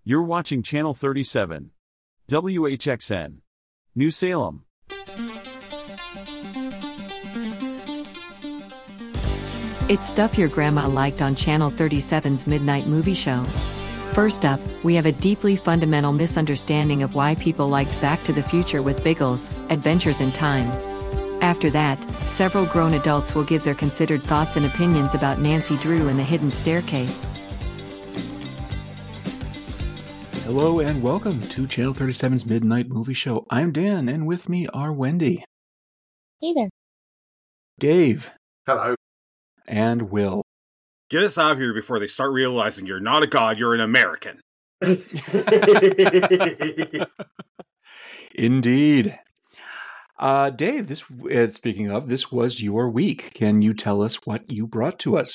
You're watching Channel 37. WHXN. New Salem. It's stuff your grandma liked on Channel 37's Midnight Movie Show. First up, we have a deeply fundamental misunderstanding of why people liked Back to the Future with Biggles, Adventures in Time. After that, several grown adults will give their considered thoughts and opinions about Nancy Drew and the Hidden Staircase. Hello and welcome to Channel 37's Midnight Movie Show. I'm Dan, and with me are Wendy. Hey there. Dave. Hello. And Will. Get us out of here before they start realizing you're not a god, you're an American. Indeed. Dave, speaking of, this was your week. Can you tell us what you brought to us?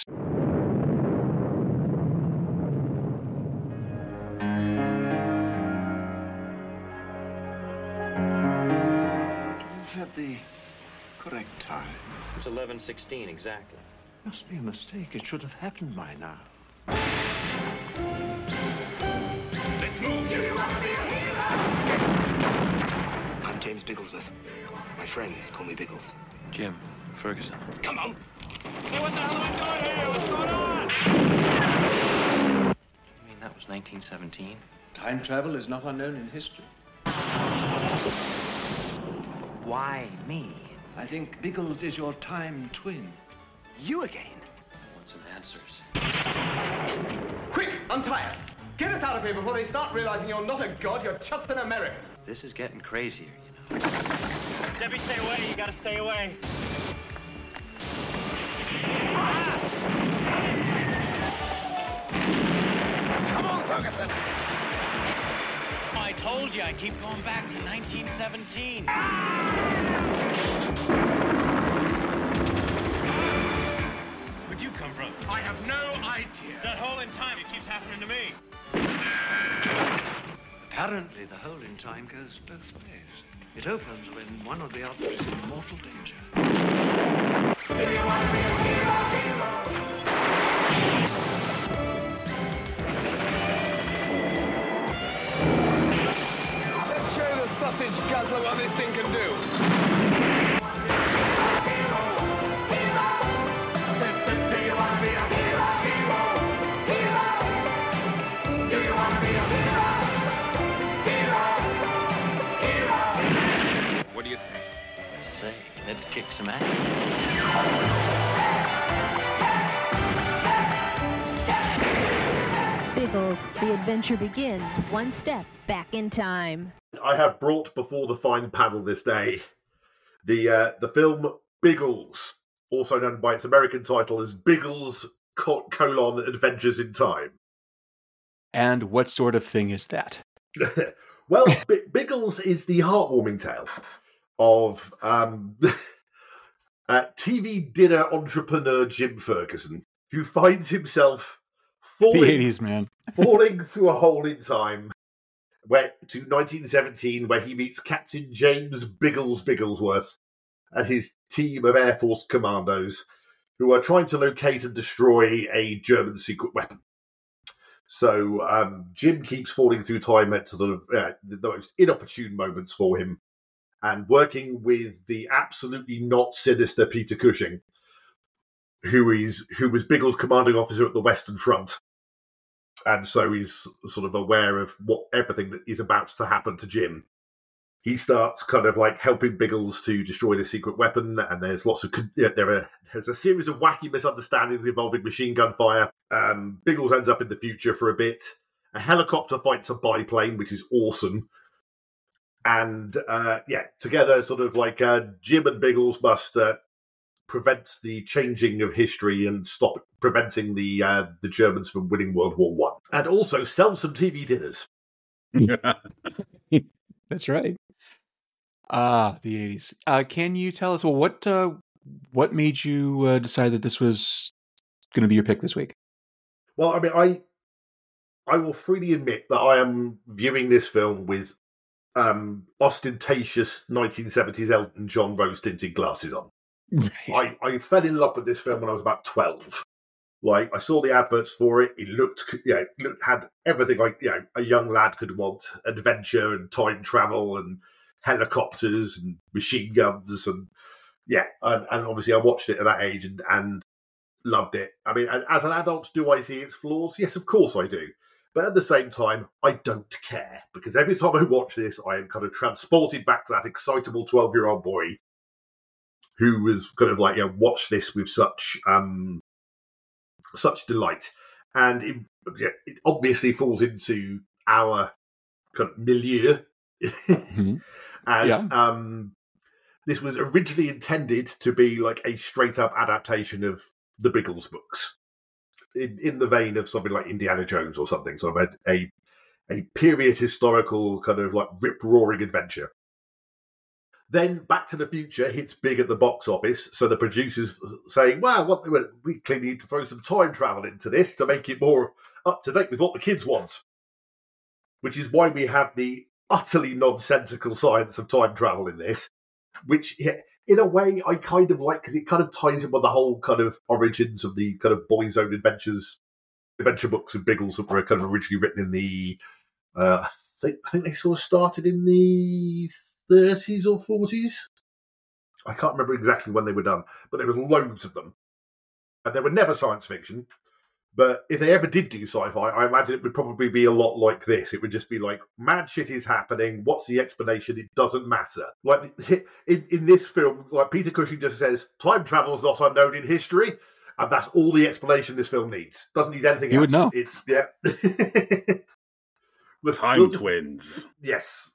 At the correct time. It's 11:16 exactly. Must be a mistake. It should have happened by now. Let's move. Do you want to be a hero? I'm James Bigglesworth. My friends call me Biggles. Jim Ferguson. Come on. Hey, what the hell are we doing here? What's going on? You mean that was 1917? Time travel is not unknown in history. Why me? I think Biggles is your time twin. You again? I want some answers. Quick, untie us. Get us out of here before they start realizing you're not a god, you're just an American. This is getting crazier, you know. Debbie, stay away. You gotta stay away. Come on, Ferguson. I told you, I keep going back to 1917. Where'd you come from? I have no idea. It's that hole in time. It keeps happening to me. Apparently, the hole in time goes both ways. It opens when one or the other is in mortal danger. If you want to be a hero, Let's show the sausage guzzler what this thing can do. What do you say? Say, let's kick some ass. Biggles, the adventure begins one step back in time. I have brought before the fine panel this day the film Biggles, also known by its American title as Biggles: Adventures in Time. And what sort of thing is that? Well, Biggles is the heartwarming tale of TV dinner entrepreneur Jim Ferguson, who finds himself The 80s, man. falling through a hole in time to 1917, where he meets Captain James Biggles Bigglesworth and his team of Air Force commandos who are trying to locate and destroy a German secret weapon. So Jim keeps falling through time at sort of the most inopportune moments for him, and working with the absolutely not sinister Peter Cushing, who was Biggles' commanding officer at the Western Front. And so he's sort of aware of everything that is about to happen to Jim. He starts kind of like helping Biggles to destroy the secret weapon, and there's there's a series of wacky misunderstandings involving machine gun fire. Biggles ends up in the future for a bit. A helicopter fights a biplane, which is awesome. And together, sort of like Jim and Biggles must prevent the changing of history and stop preventing the Germans from winning World War One, and also sell some TV dinners. That's right. The 80s. Can you tell us, what made you decide that this was going to be your pick this week? Well, I mean, I will freely admit that I am viewing this film with ostentatious 1970s Elton John rose-tinted glasses on. Right. I fell in love with this film when I was about 12. Like, I saw the adverts for it. It looked, had everything like, a young lad could want: adventure and time travel and helicopters and machine guns and obviously I watched it at that age and loved it. I mean, as an adult, do I see its flaws? Yes, of course I do. But at the same time, I don't care, because every time I watch this, I am kind of transported back to that excitable 12-year-old boy who was kind of like, watched this with such delight. And it obviously falls into our kind of milieu. This was originally intended to be like a straight-up adaptation of the Biggles books, in the vein of something like Indiana Jones or something, sort of a period historical kind of like rip-roaring adventure. Then Back to the Future hits big at the box office, so the producers saying, well, we clearly need to throw some time travel into this to make it more up-to-date with what the kids want. Which is why we have the utterly nonsensical science of time travel in this, which, in a way, I kind of like, because it kind of ties in with the whole kind of origins of the kind of Boy's Own adventure books of Biggles that were kind of originally written in the, I think they sort of started in the 30s or 40s. I can't remember exactly when they were done, but there was loads of them. And they were never science fiction. But if they ever did do sci-fi, I imagine it would probably be a lot like this. It would just be like, mad shit is happening. What's the explanation? It doesn't matter. Like in this film, like Peter Cushing just says, time travel is not unknown in history. And that's all the explanation this film needs. Doesn't need anything else. You would know. It's, Time twins. Yes.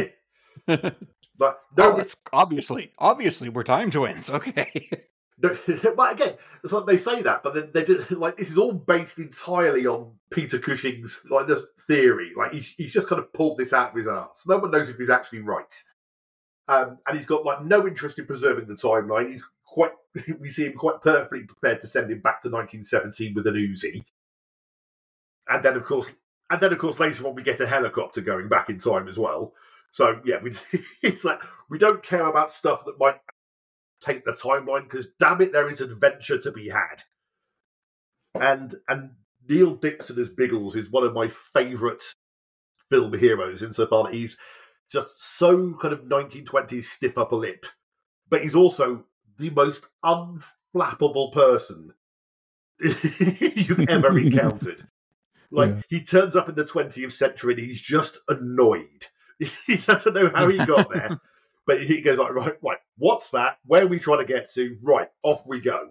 But no, it's obviously we're time twins. Okay. No, but again, it's like they say that, but then they did, like, this is all based entirely on Peter Cushing's like this theory. Like he's just kind of pulled this out of his arse. No one knows if he's actually right, and he's got like no interest in preserving the timeline. We see him quite perfectly prepared to send him back to 1917 with an Uzi, and then of course later on we get a helicopter going back in time as well. So yeah, it's like we don't care about stuff that might take the timeline, because damn it, there is adventure to be had. And Neil Dixon as Biggles is one of my favourite film heroes, insofar that he's just so kind of 1920s stiff upper lip, but he's also the most unflappable person you've ever encountered. He turns up in the 20th century and he's just annoyed. He doesn't know how he got there. But he goes like, right, what's that? Where are we trying to get to? Right, off we go.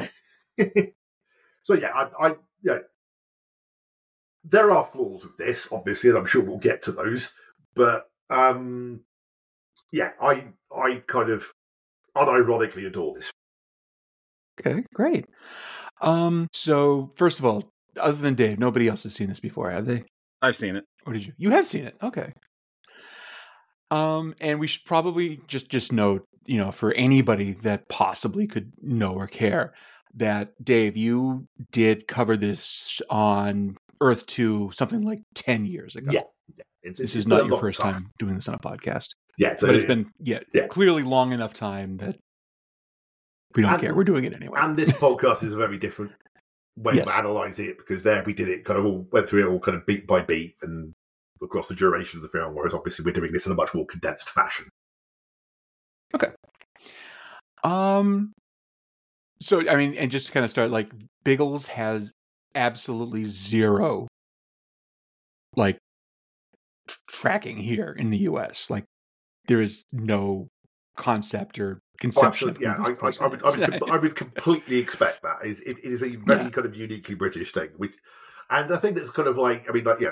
So yeah, there are flaws with this, obviously, and I'm sure we'll get to those. But I kind of unironically adore this. Okay, great. So first of all, other than Dave, nobody else has seen this before, have they? I've seen it. Or did you? You have seen it. Okay. And we should probably just note, for anybody that possibly could know or care, that Dave, you did cover this on Earth 2 something like 10 years ago. Yeah. This is not your first time doing this on a podcast. Yeah. But it's been clearly long enough time that we don't care. We're doing it anyway. And this podcast is a very different way of analysing it, because there we did it kind of all, went through it all kind of beat by beat and across the duration of the film, whereas obviously we're doing this in a much more condensed fashion. Okay. So, I mean, and just to kind of start, like, Biggles has absolutely zero, like, tracking here in the U.S. Like, there is no concept or conception. I would completely expect that. It is a very kind of uniquely British thing. And I think that's kind of like,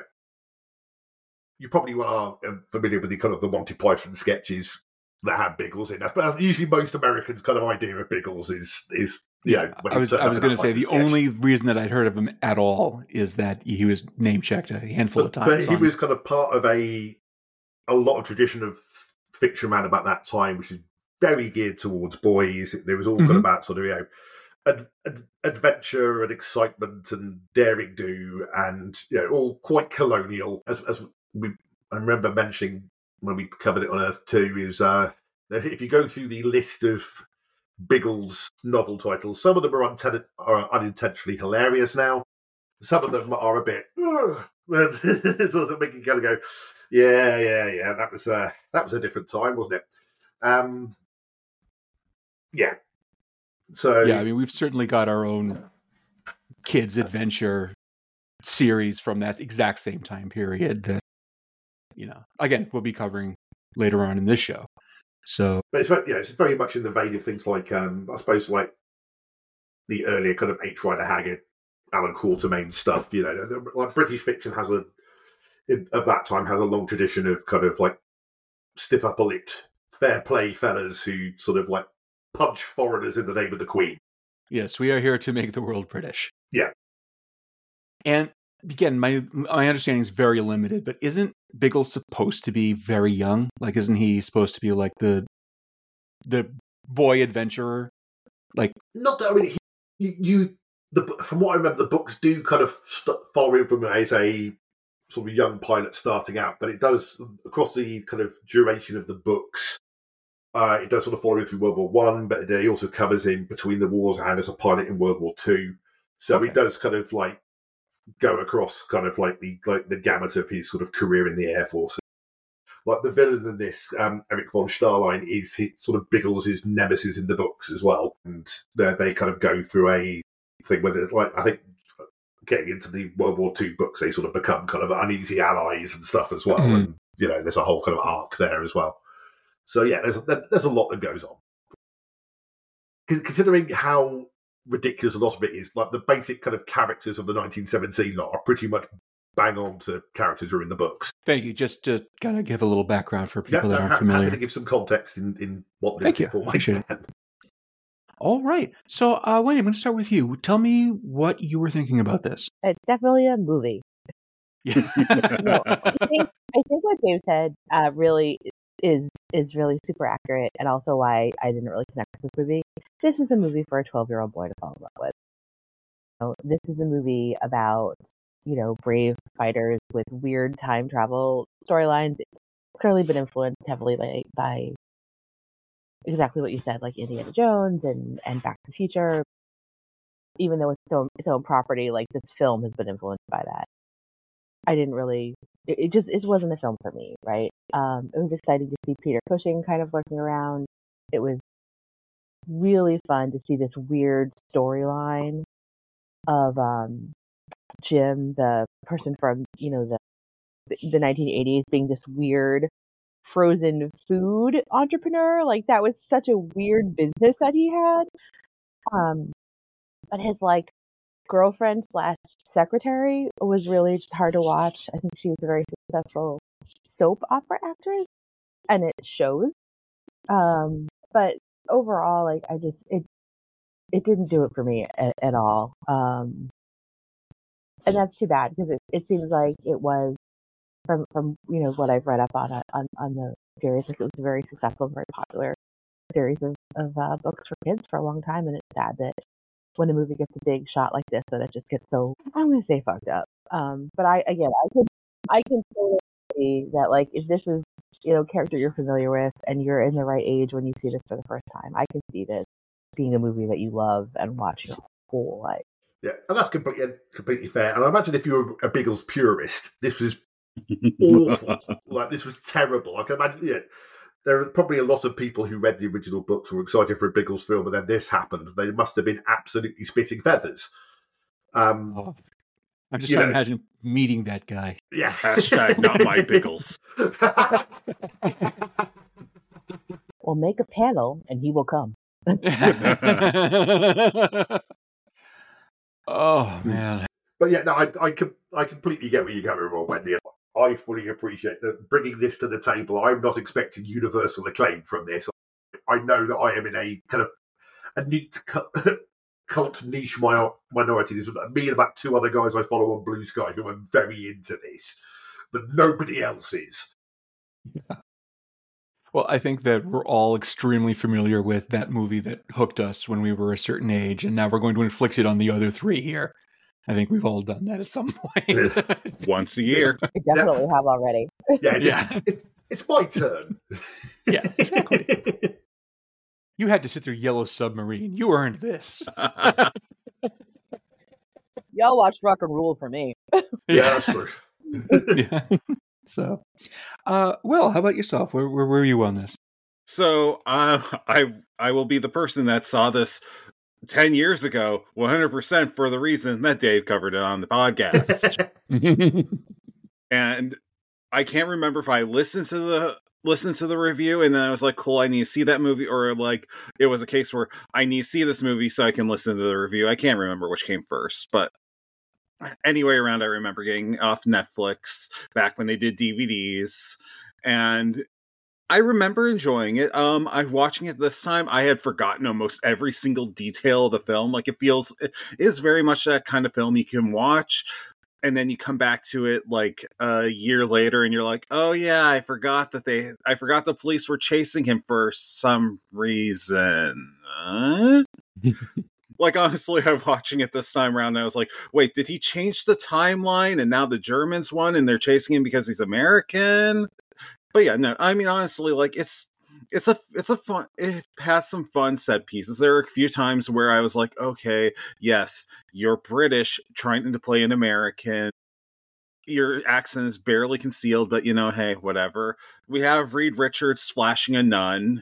you probably are familiar with the kind of the Monty Python sketches that have Biggles in that, but usually most Americans' kind of idea of Biggles is I was going to say the only reason that I'd heard of him at all is that he was name checked a handful of times. But he was kind of part of a lot of tradition of fiction around about that time, which is very geared towards boys. There was all kind of about sort of adventure and excitement and daring do, and all quite colonial. As I remember mentioning when we covered it on Earth 2, is if you go through the list of Biggles novel titles. Some of them are unintentionally hilarious now. Some of them are a bit sort of making you kind of go, yeah. That was a different time, wasn't it? Yeah. So yeah, I mean, we've certainly got our own kids' adventure series from that exact same time period that, again, we'll be covering later on in this show. So, but it's very much in the vein of things like, I suppose, like the earlier kind of H. Rider Haggard, Alan Quatermain stuff. Like British fiction of that time has a long tradition of kind of like stiff upper lipped, fair play fellas who sort of like punch foreigners in the name of the Queen. Yes, we are here to make the world British. Yeah. And again, my understanding is very limited, but isn't Biggles supposed to be very young? Like, isn't he supposed to be like the boy adventurer? Like, not that. I mean, from what I remember, the books do kind of follow him from as a sort of young pilot starting out, but it does across the kind of duration of the books. It does sort of follow him through World War One, but he also covers him between the wars and as a pilot in World War Two. So he does kind of like go across kind of like the gamut of his sort of career in the Air Force. Like the villain in this, Eric von Starline, is sort of Biggles' nemesis in the books as well, and they kind of go through a thing where, like, I think getting into the World War II books, they sort of become kind of uneasy allies and stuff as well, and there's a whole kind of arc there as well. So yeah, there's a lot that goes on. Considering how ridiculous a lot of it is, like the basic kind of characters of the 1917 lot are pretty much bang on to characters who are in the books. Thank you. Just to kind of give a little background for people that aren't familiar. Happy to give some context in what they're looking for. All right. So, Wendy, I'm going to start with you. Tell me what you were thinking about this. It's definitely a movie. Yeah. No, I think what Dave said really is really super accurate, and also why I didn't really connect with this movie. This is a movie for a 12-year-old boy to fall in love with. This is a movie about brave fighters with weird time travel storylines. It's clearly been influenced heavily by exactly what you said, like Indiana Jones and Back to the Future. Even though it's its own property, like this film has been influenced by that. I didn't really. It wasn't a film for me, right? It was exciting to see Peter Cushing kind of lurking around. It was really fun to see this weird storyline of Jim, the person from the 1980s, being this weird frozen food entrepreneur. Like, that was such a weird business that he had. But his like girlfriend / secretary was really just hard to watch. I think she was a very successful soap opera actress, and it shows. But overall, like, it didn't do it for me at all. And that's too bad, because it seems like it was from what I've read up on the series, like it was a very successful, very popular series of books for kids for a long time, and it's sad that when a movie gets a big shot like this, that it just gets so, I'm going to say, fucked up. But I can totally see that, like, if this is character you're familiar with and you're in the right age when you see this for the first time, I can see this being a movie that you love and watch your whole life. Yeah, and that's completely fair. And I imagine if you were a Biggles purist, this was awful. Like, this was terrible. I can imagine, there are probably a lot of people who read the original books who were excited for a Biggles film, and then this happened. They must have been absolutely spitting feathers. I'm just trying to imagine meeting that guy. Yeah. Hashtag not my Biggles. We'll make a panel, and he will come. Oh, man. But yeah, no, I completely get where you're going from, Wendy. I fully appreciate that bringing this to the table. I'm not expecting universal acclaim from this. I know that I am in a kind of a neat cult niche minority. There's me and about two other guys I follow on Blue Sky who are very into this, but nobody else is. Yeah. Well, I think that we're all extremely familiar with that movie that hooked us when we were a certain age, and now we're going to inflict it on the other three here. I think we've all done that at some point. Once a year. We definitely have already. Yeah, it's my turn. Yeah, exactly. You had to sit through Yellow Submarine. You earned this. Y'all watched Rock and Rule for me. Yeah, that's true. Yeah. So, Will, how about yourself? Where were you on this? So I will be the person that saw this 10 years ago, 100% for the reason that Dave covered it on the podcast. And I can't remember if I listened to the review and then I was like, cool, I need to see that movie, or like it was a case where I need to see this movie so I can listen to the review. I can't remember which came first, but anyway around, I remember getting off Netflix back when they did DVDs, and I remember enjoying it. I'm watching it this time. I had forgotten almost every single detail of the film. Like, it is very much that kind of film you can watch, and then you come back to it like a year later, and you're like, "Oh yeah, I forgot the police were chasing him for some reason." Like, honestly, I'm watching it this time around, and I was like, "Wait, did he change the timeline? And now the Germans won, and they're chasing him because he's American?" But yeah, no, I mean, honestly, like, it's a fun, it has some fun set pieces. There are a few times where I was like, okay, yes, you're British trying to play an American. Your accent is barely concealed, but hey, whatever. We have Reed Richards flashing a nun.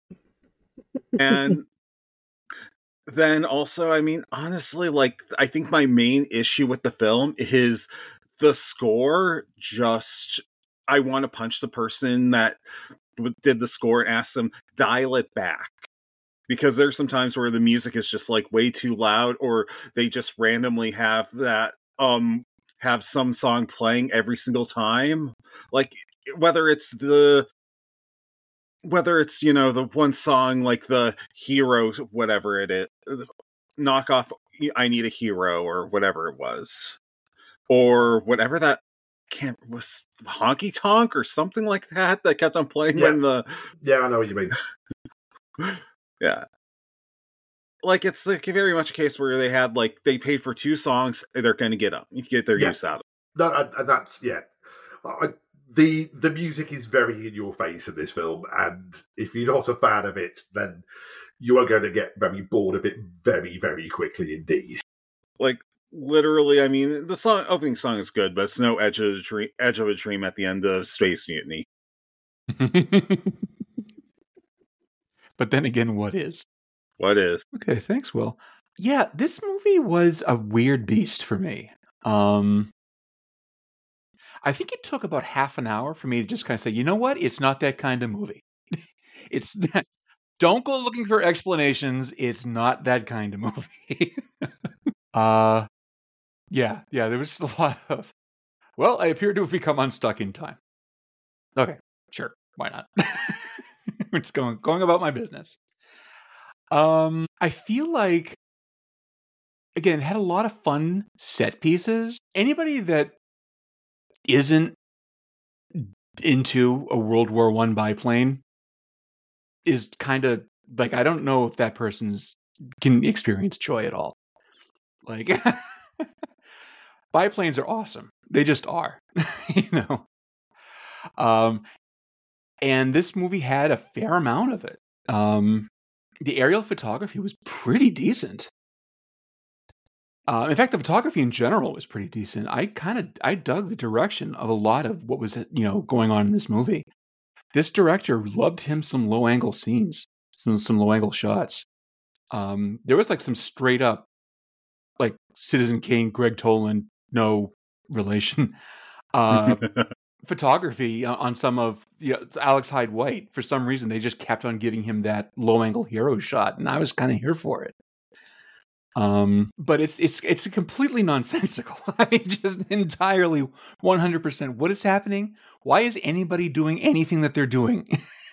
And then also, I mean, honestly, like, I think my main issue with the film is the score. I want to punch the person that did the score and ask them, dial it back. Because there's some times where the music is just like way too loud, or they just randomly have that, have some song playing every single time. Like, whether it's the one song, like the Hero, whatever it is, knockoff I Need a Hero, or whatever it was. Or whatever that was, Honky Tonk or something like that kept on playing when the... Yeah, I know what you mean. Yeah. Like, it's like very much a case where they paid for 2 songs, they're going to get their use out of it. No, that's, yeah. The music is very in your face in this film, and if you're not a fan of it, then you are going to get very bored of it very, very quickly indeed. Like, literally, I mean, the opening song is good, but it's no Edge of a Dream at the end of Space Mutiny. But then again, what is? What is? Okay, thanks, Will. Yeah, this movie was a weird beast for me. I think it took about half an hour for me to just kind of say, you know what? It's not that kind of movie. It's not, don't go looking for explanations. It's not that kind of movie. Yeah, there was a lot of, well, I appear to have become unstuck in time. Okay, sure. Why not? It's going about my business. I feel like, again, it had a lot of fun set pieces. Anybody that isn't into a World War I biplane is kind of like, I don't know if that person's can experience joy at all. Like, biplanes are awesome. They just are, and this movie had a fair amount of it. The aerial photography was pretty decent. In fact, the photography in general was pretty decent. I dug the direction of a lot of what was going on in this movie. This director loved him some low angle scenes, some low angle shots. There was like some straight up, like, Citizen Kane, Greg Toland, no relation, photography on some of Alex Hyde White. For some reason, they just kept on giving him that low angle hero shot, and I was kind of here for it. But it's completely nonsensical. I mean, just entirely 100%. What is happening? Why is anybody doing anything that they're doing?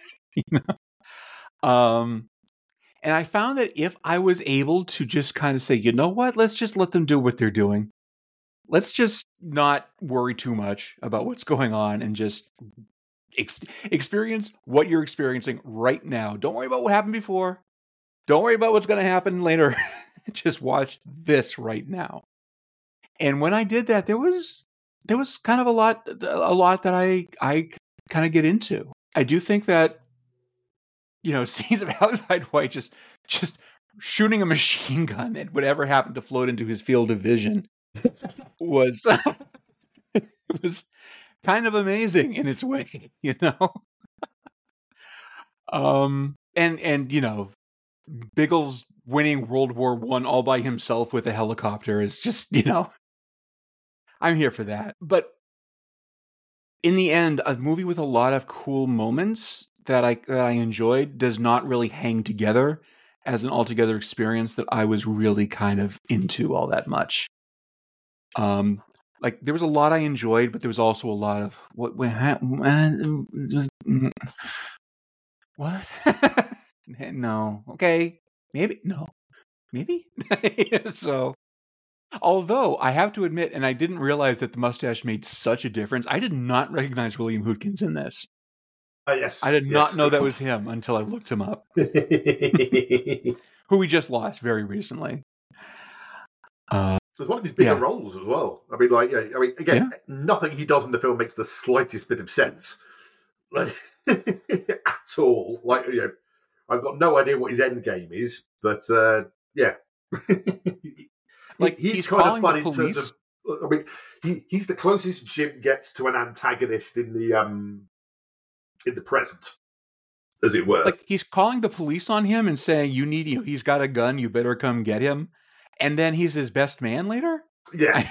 And I found that if I was able to just kind of say, you know what, let's just let them do what they're doing. Let's just not worry too much about what's going on and just experience what you're experiencing right now. Don't worry about what happened before. Don't worry about what's going to happen later. Just watch this right now. And when I did that, there was kind of a lot that I kind of get into. I do think that scenes of Alexander White just shooting a machine gun at whatever happened to float into his field of vision was it was kind of amazing in its way, and Biggles winning World War I all by himself with a helicopter is just, I'm here for that. But in the end, a movie with a lot of cool moments that I enjoyed does not really hang together as an altogether experience that I was really kind of into all that much. Like there was a lot I enjoyed, but there was also a lot of what? No. Okay. Maybe. No. Maybe. So, although I have to admit, and I didn't realize that the mustache made such a difference, I did not recognize William Hootkins in this. Yes. I did not know that was him until I looked him up. Who we just lost very recently. It was one of his bigger roles as well. I mean, again, nothing he does in the film makes the slightest bit of sense, like at all. Like, I've got no idea what his end game is, but yeah, like he's kind of fun in terms of. I mean, he's the closest Jim gets to an antagonist in the present, as it were. Like he's calling the police on him and saying, "You need, he's got a gun. You better come get him." And then he's his best man later. Yeah.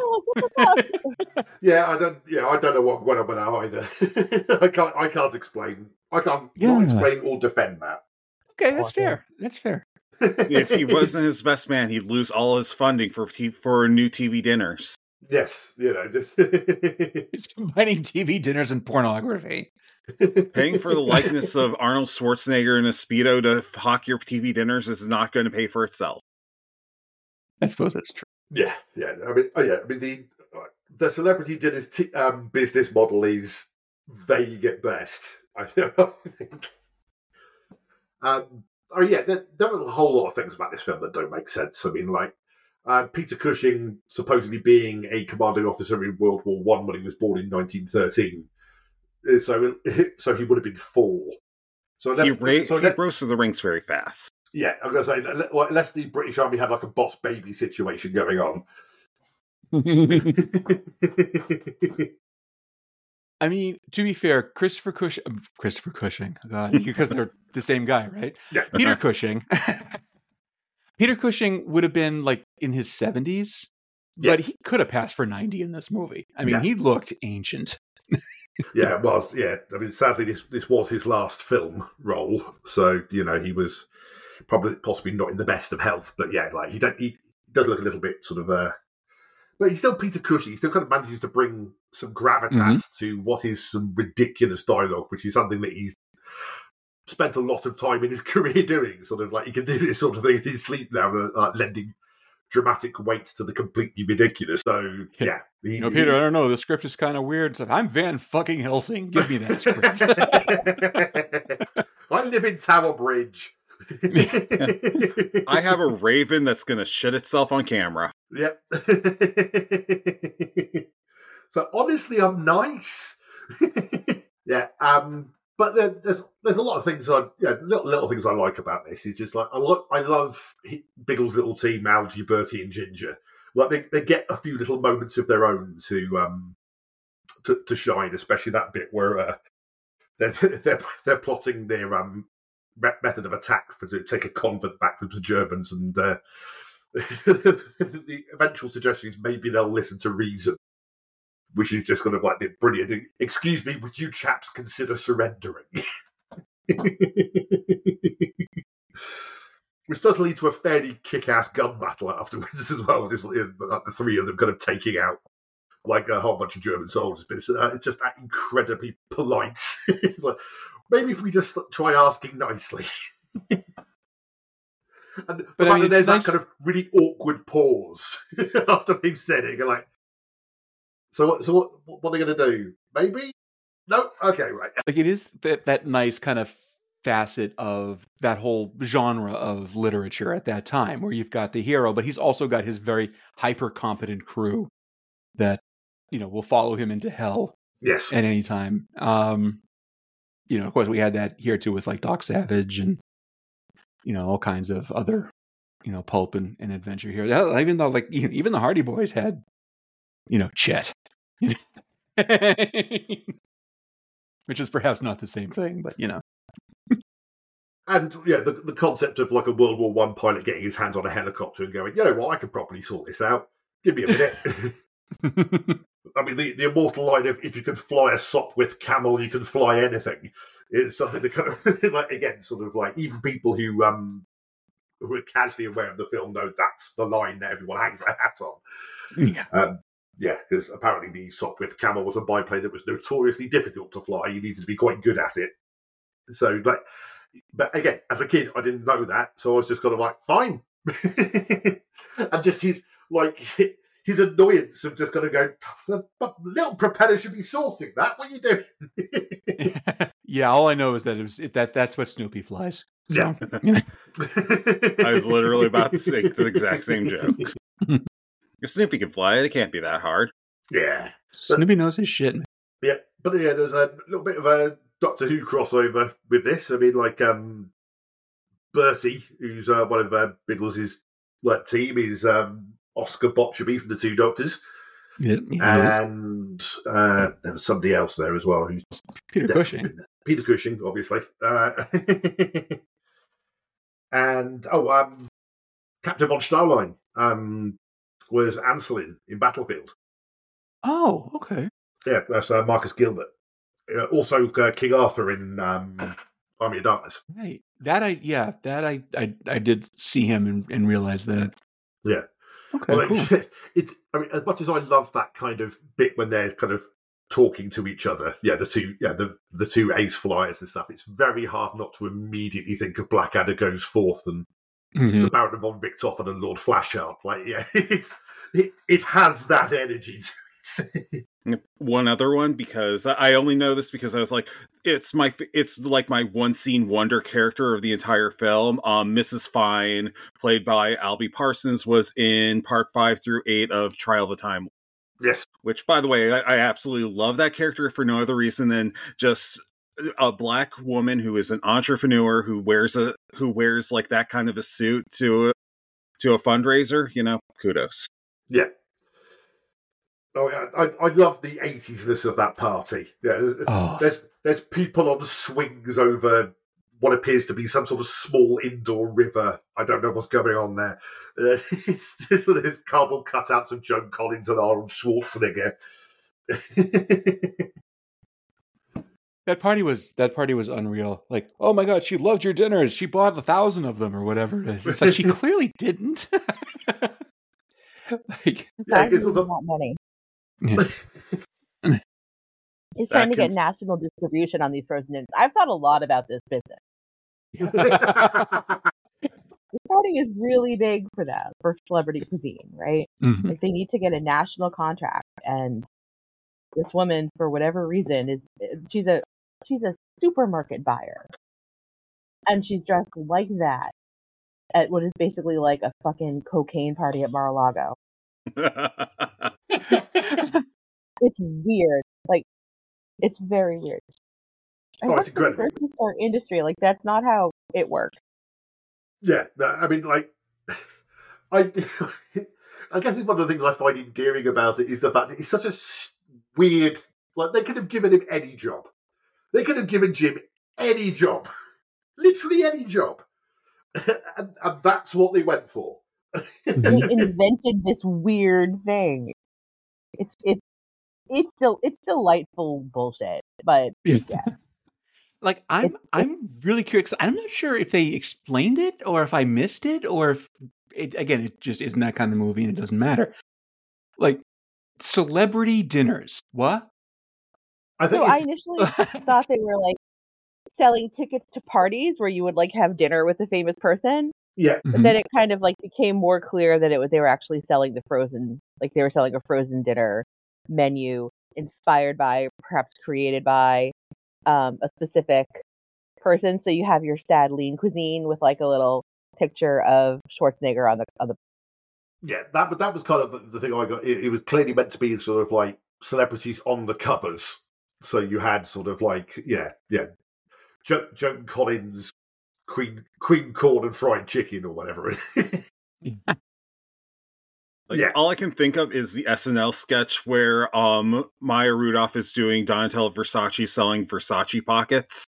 I don't know what I'm about either. I can't explain. I can't not explain or defend that. Okay, that's fair. That's fair. If he wasn't his best man, he'd lose all his funding for new TV dinners. Yes, just combining TV dinners and pornography. Paying for the likeness of Arnold Schwarzenegger in a Speedo to hawk your TV dinners is not going to pay for itself. I suppose that's true. Yeah. I mean, the celebrity dinner's business model is vague at best. I think. There are a whole lot of things about this film that don't make sense. I mean, like Peter Cushing supposedly being a commanding officer in World War I when he was born in 1913, so he would have been 4. So he rose to the ranks very fast. Yeah, I'm going to say, unless the British Army had like a boss baby situation going on. I mean, to be fair, Christopher Cushing, God, because they're the same guy, right? Yeah. Peter Cushing. Peter Cushing would have been like in his 70s, but he could have passed for 90 in this movie. I mean, he looked ancient. Yeah, it was. Yeah, I mean, sadly, this was his last film role, so he was possibly not in the best of health. But yeah, like he does look a little bit sort of. But he's still Peter Cushing. He still kind of manages to bring some gravitas to what is some ridiculous dialogue, which is something that he's spent a lot of time in his career doing. Sort of like he can do this sort of thing in his sleep now, lending dramatic weight to the completely ridiculous. So yeah, Peter, I don't know. The script is kind of weird. So, I'm Van fucking Helsing. Give me that script. I live in Tower Bridge. I have a raven that's going to shit itself on camera. Yep. So honestly, I'm nice. Yeah. But there's a lot of things little things I like about this. It's just like I love Biggles' little team, Algie, Bertie, and Ginger. Like they get a few little moments of their own to shine, especially that bit where they're plotting their method of attack to take a convent back from the Germans, and the eventual suggestion is maybe they'll listen to reason, which is just kind of like brilliant. Excuse me, would you chaps consider surrendering? Which does lead to a fairly kick-ass gun battle afterwards as well. The 3 of them kind of taking out like a whole bunch of German soldiers. But it's just incredibly polite. It's like, maybe if we just try asking nicely. But there's that kind of really awkward pause after they've said it. You're like, so what are they going to do? Maybe? No? Okay, right. Like it is that nice kind of facet of that whole genre of literature at that time, where you've got the hero, but he's also got his very hyper competent crew that will follow him into hell. Yes. At any time. of course, we had that here too with like Doc Savage and all kinds of other pulp and adventure here. Even though like even the Hardy Boys had Chet, which is perhaps not the same thing, but And yeah, the concept of like a World War I pilot getting his hands on a helicopter and going, you know what, I could probably sort this out. Give me a minute. I mean, the immortal line of if you can fly a Sopwith Camel, you can fly anything. It's something that kind of like again, sort of like even people who are casually aware of the film know that's the line that everyone hangs their hat on. Yeah, because apparently the Sopwith Camel was a biplane that was notoriously difficult to fly. You needed to be quite good at it. So, like, but again, as a kid, I didn't know that, so I was just kind of like, fine. And just his annoyance of just kind of going, the little propeller should be sorting that. What are you doing? Yeah, all I know is that that's what Snoopy flies. So. Yeah. I was literally about to say the exact same joke. If Snoopy can fly it, it can't be that hard. Yeah. Snoopy knows his shit. Yeah, but yeah, there's a little bit of a Doctor Who crossover with this. I mean, like, Bertie, who's one of Biggles's team, is Oscar Botcherby from the Two Doctors. Yeah, and there was somebody else there as well. Peter Cushing. Peter Cushing, obviously. And, Captain von Starline was Anselin in Battlefield. Oh, okay. Yeah, that's Marcus Gilbert. Also King Arthur in Army of Darkness. Right. I did see him and realize that. Yeah. Okay, well, cool. I mean, as much as I love that kind of bit when they're kind of talking to each other, the two ace flyers and stuff, it's very hard not to immediately think of Blackadder Goes Forth and the Baron von Richthofen and Lord Flashheart. Like, yeah, it has that energy to it. One other one, because I only know this because I was like, it's like my one scene wonder character of the entire film. Mrs. Fine, played by Albie Parsons, was in part 5 through 8 of Trial of a Time. Yes. Which, by the way, I absolutely love that character for no other reason than just a black woman who is an entrepreneur who wears like that kind of a suit to a fundraiser. Kudos. Yeah. Oh, yeah, I love the 80s-ness of that party. Yeah, there's people on swings over what appears to be some sort of small indoor river. I don't know what's going on there. There's cardboard cutouts of Joan Collins and Arnold Schwarzenegger. That party was unreal. Like, oh my god, she loved your dinners. She bought 1,000 of them or whatever it is. It's like she clearly didn't. Like, not many. Yeah. He's trying to get national distribution on these frozen dinners. I've thought a lot about this business. This party is really big for them, for celebrity cuisine, right? Mm-hmm. Like, they need to get a national contract, and this woman, for whatever reason, she's a supermarket buyer, and she's dressed like that at what is basically like a fucking cocaine party at Mar-a-Lago. It's weird. Like, it's very weird. It's incredible. For industry, like, that's not how it works. Yeah, I mean, like, I guess one of the things I find endearing about it is the fact that it's such a weird. Like, they could have given him any job. They could have given Jim any job, literally any job, and that's what they went for. They invented this weird thing. It's delightful bullshit, but yeah. Like, I'm really curious. I'm not sure if they explained it or if I missed it or if it just isn't that kind of movie and it doesn't matter. Like, celebrity dinners. What? I initially thought they were like selling tickets to parties where you would like have dinner with a famous person. Yeah. But then it kind of like became more clear that they were actually selling they were selling a frozen dinner menu inspired by, perhaps created by, a specific person. So you have your sad lean cuisine with like a little picture of Schwarzenegger on the. Yeah, that was kind of the thing I got. It was clearly meant to be sort of like celebrities on the covers. So you had sort of like, Joan Collins cream corn and fried chicken or whatever. All I can think of is the SNL sketch where Maya Rudolph is doing Donatella Versace selling Versace pockets.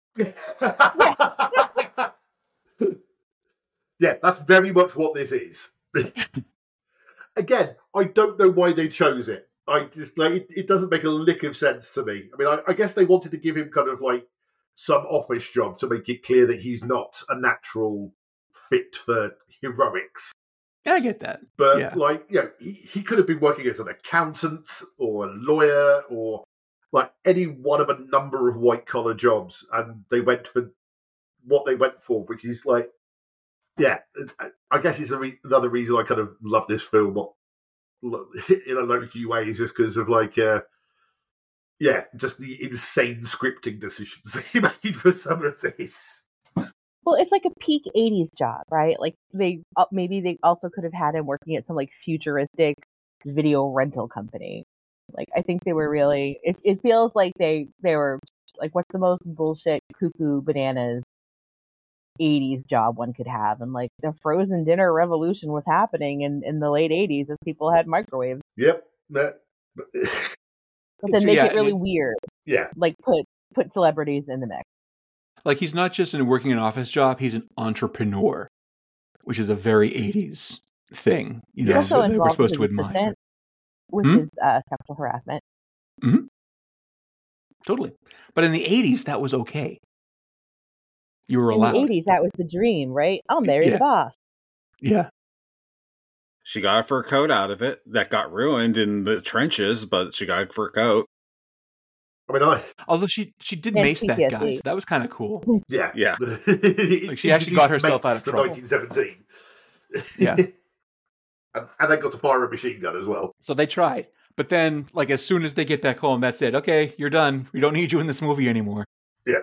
Yeah, that's very much what this is. Again, I don't know why they chose it. I just it doesn't make a lick of sense to me. I mean, I guess they wanted to give him kind of like some office job to make it clear that he's not a natural fit for heroics. Yeah, I get that. But he could have been working as an accountant or a lawyer or like any one of a number of white collar jobs, and they went for what they went for, which is like, yeah, I guess it's another reason I kind of love this film in a low-key way, is just because of like, just the insane scripting decisions he made for some of this. Well, it's like a peak 80s job, right? Like maybe they also could have had him working at some like futuristic video rental company. Like I think they were really. It feels like they were like, what's the most bullshit cuckoo bananas 80s job one could have? And like the frozen dinner revolution was happening in the late 80s as people had microwaves. Yep. But then make it really weird. Yeah. Like put celebrities in the mix. Like he's not just working an office job; he's an entrepreneur, which is a very 80s thing. You know, also that we're supposed to admire. Which is sexual harassment. Mm-hmm. Totally. But in the 80s, that was okay. You were allowed. In the 80s, that was the dream, right? I'll marry the boss. Yeah. She got a fur coat out of it. That got ruined in the trenches, but she got a fur coat. I mean, although she did mace that guy, so that was kind of cool. Yeah. Yeah. Like she actually got herself out of trouble. 1917. Yeah. And they got to fire a machine gun as well. So they tried. But then, like, as soon as they get back home, that's it. Okay, you're done. We don't need you in this movie anymore. Yeah.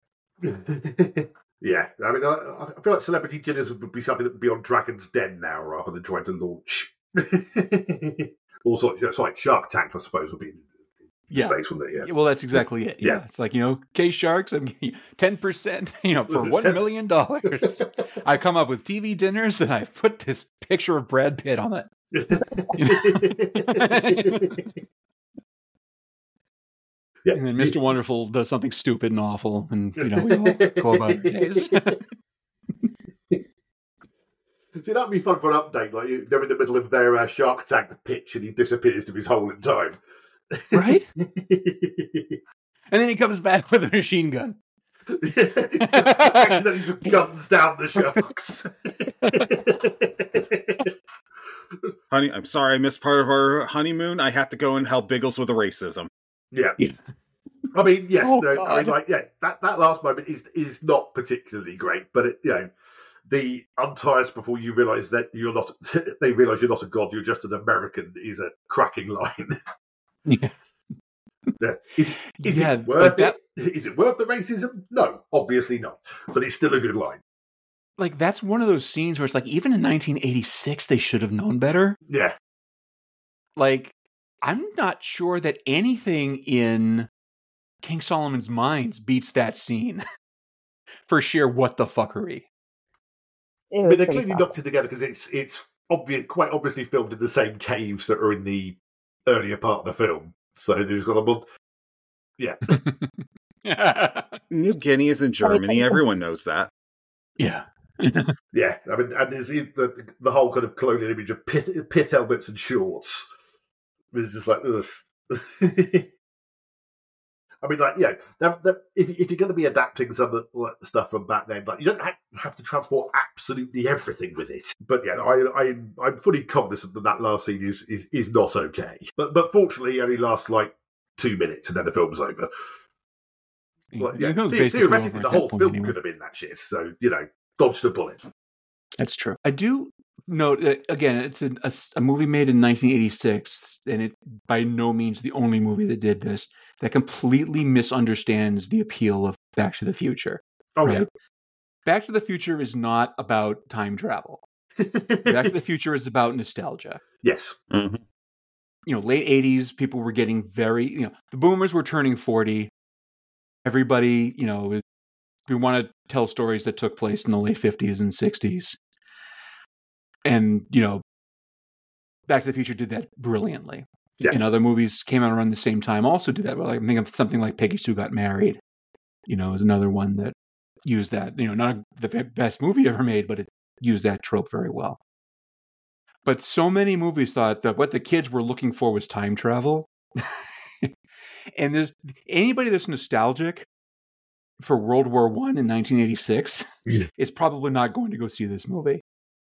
Yeah. I mean, I feel like Celebrity Dinners would be something that would be on Dragon's Den now rather than trying to launch. Also, it's like Shark Tank, I suppose, would be in the States, wouldn't it? Yeah. Well, that's exactly it. Yeah. It's like, okay, Sharks, I'm giving you 10%, for $1 million. I come up with TV dinners and I put this picture of Brad Pitt on it. Yeah. And then Mr. Wonderful does something stupid and awful, and we all go about our days. See, that'd be fun for an update. Like they're in the middle of their Shark Tank pitch, and he disappears to his hole in time. Right? And then he comes back with a machine gun. Accidentally just guns down the sharks. Honey, I'm sorry I missed part of our honeymoon. I have to go and help Biggles with the racism. Yeah. I mean, yes. That last moment is not particularly great, but the untires before you realise that you're not. They realise you're not a god. You're just an American. Is a cracking line. Yeah. Is it worth it? Is it worth the racism? No, obviously not. But it's still a good line. Like, that's one of those scenes where it's like, even in 1986, they should have known better. Yeah. Like, I'm not sure that anything in King Solomon's Mines beats that scene for sheer what the fuckery. I mean, they clearly knocked it together because it's obvious, quite obviously filmed in the same caves that are in the earlier part of the film. So they just got a month. Yeah. New Guinea is in Germany. Everyone knows that. Yeah. Yeah. I mean, and there's the whole kind of colonial image of pith helmets and shorts. It's just like, ugh. I mean, like, if you're going to be adapting some of the stuff from back then, like, you don't have to transport absolutely everything with it. But yeah, I'm fully cognizant that last scene is not okay. But fortunately, it only lasts like 2 minutes and then the film's over. Like, theoretically, the whole film could have been that shit. So, dodged a bullet. That's true. I do note, again, it's a movie made in 1986, and it by no means the only movie that did this, that completely misunderstands the appeal of Back to the Future. Oh, right? Yeah. Back to the Future is not about time travel. Back to the Future is about nostalgia. Yes. Mm-hmm. Late 80s, people were getting very, the boomers were turning 40. Everybody, We want to tell stories that took place in the late 50s and 60s. And, Back to the Future did that brilliantly. Yeah. And other movies came out around the same time also did that. Well, I think of something like Peggy Sue Got Married, is another one that used that. Not the best movie ever made, but it used that trope very well. But so many movies thought that what the kids were looking for was time travel. And there's anybody that's nostalgic for World War I in 1986 is probably not going to go see this movie.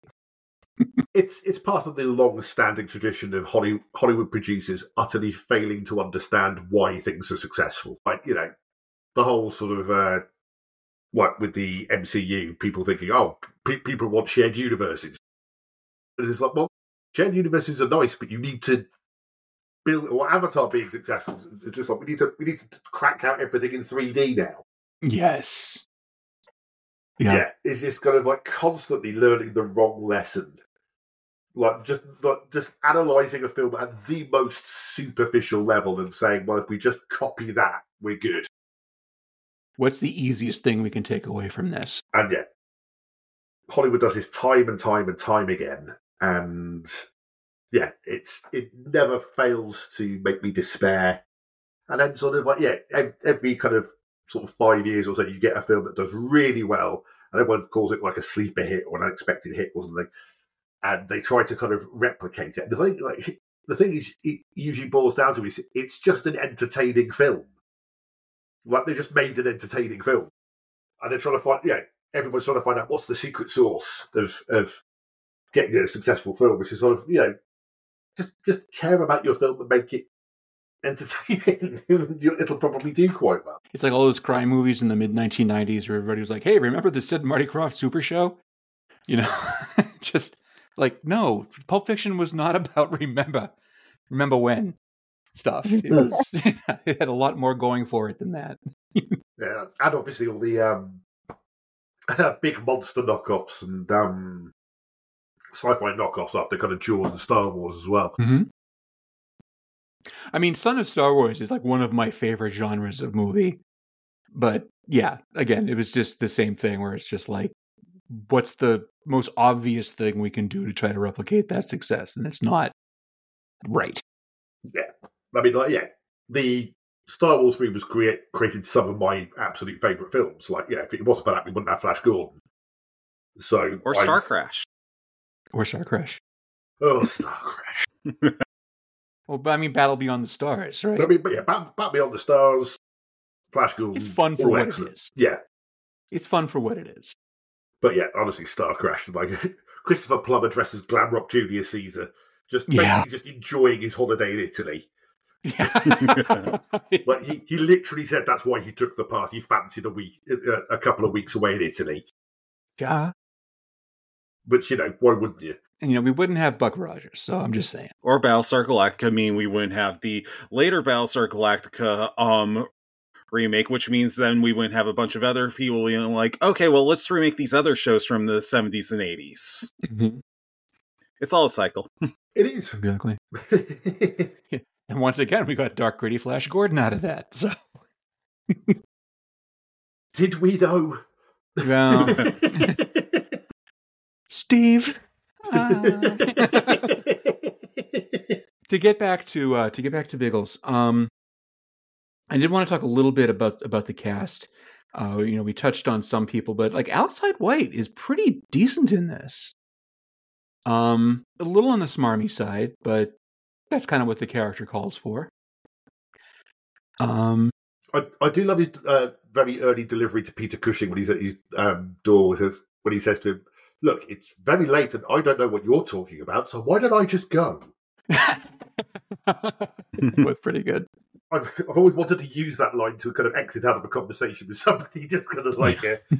It's part of the long-standing tradition of Hollywood producers utterly failing to understand why things are successful. Like, the whole sort of with the MCU, people thinking, people want shared universes. It's like, well, shared universes are nice, but you need to build, or Avatar being successful. It's just like we need to crack out everything in 3D now. Yes. Yeah, it's just kind of like constantly learning the wrong lesson. Like just analysing a film at the most superficial level and saying, well, if we just copy that, we're good. What's the easiest thing we can take away from this? And yeah, Hollywood does this time and time and time again. And yeah, it never fails to make me despair. And then sort of like, every kind of sort of 5 years or so, you get a film that does really well, and everyone calls it like a sleeper hit or an unexpected hit or something. And they try to kind of replicate it. The thing is, it usually boils down to is it's just an entertaining film. Like they just made an entertaining film, and they're trying to find. Everyone's trying to find out what's the secret sauce of getting a successful film, which is sort of just care about your film and make it entertaining. It'll probably do quite well. It's like all those crime movies in the mid 1990s where everybody was like, "Hey, remember the Sid and Marty Krofft Super Show?" Just. Like, no, Pulp Fiction was not about remember when stuff. It had a lot more going for it than that. Yeah, and obviously all the big monster knockoffs and sci-fi knockoffs after kind of Jaws and Star Wars as well. Mm-hmm. I mean, Son of Star Wars is like one of my favorite genres of movie. But yeah, again, it was just the same thing where it's just like, what's the most obvious thing we can do to try to replicate that success? And it's not right. Yeah. I mean, the Star Wars movie was created some of my absolute favourite films. Like, if it wasn't for that, we wouldn't have Flash Gordon. Or Star Crash. Or Star Crash. Oh, Star Crash. Well, but I mean, Battle Beyond the Stars, right? I mean, but Battle Beyond the Stars, Flash Gordon. It's fun for what it is. Yeah. It's fun for what it is. But yeah, honestly, Star Crash. Like Christopher Plummer dressed as Glamrock Julius Caesar, basically just enjoying his holiday in Italy. Yeah. Like he literally said that's why he took the part. He fancied a couple of weeks away in Italy. Yeah. Which why wouldn't you? And we wouldn't have Buck Rogers, so I'm just saying. Or Battlestar Galactica. I mean, we wouldn't have the later Battlestar Galactica remake, which means then we wouldn't have a bunch of other people being like, okay, well, let's remake these other shows from the 70s and 80s. Mm-hmm. It's all a cycle. It is. Exactly. And once again, we got dark, gritty Flash Gordon out of that. So, did we though? Well, Steve. To get back to Biggles. I did want to talk a little bit about the cast. We touched on some people, but like Alex Hyde White is pretty decent in this. A little on the smarmy side, but that's kind of what the character calls for. I do love his very early delivery to Peter Cushing when he's at his door. When he says to him, "Look, it's very late, and I don't know what you're talking about. So why don't I just go?" It was pretty good. I've always wanted to use that line to kind of exit out of a conversation with somebody, just kind of like it.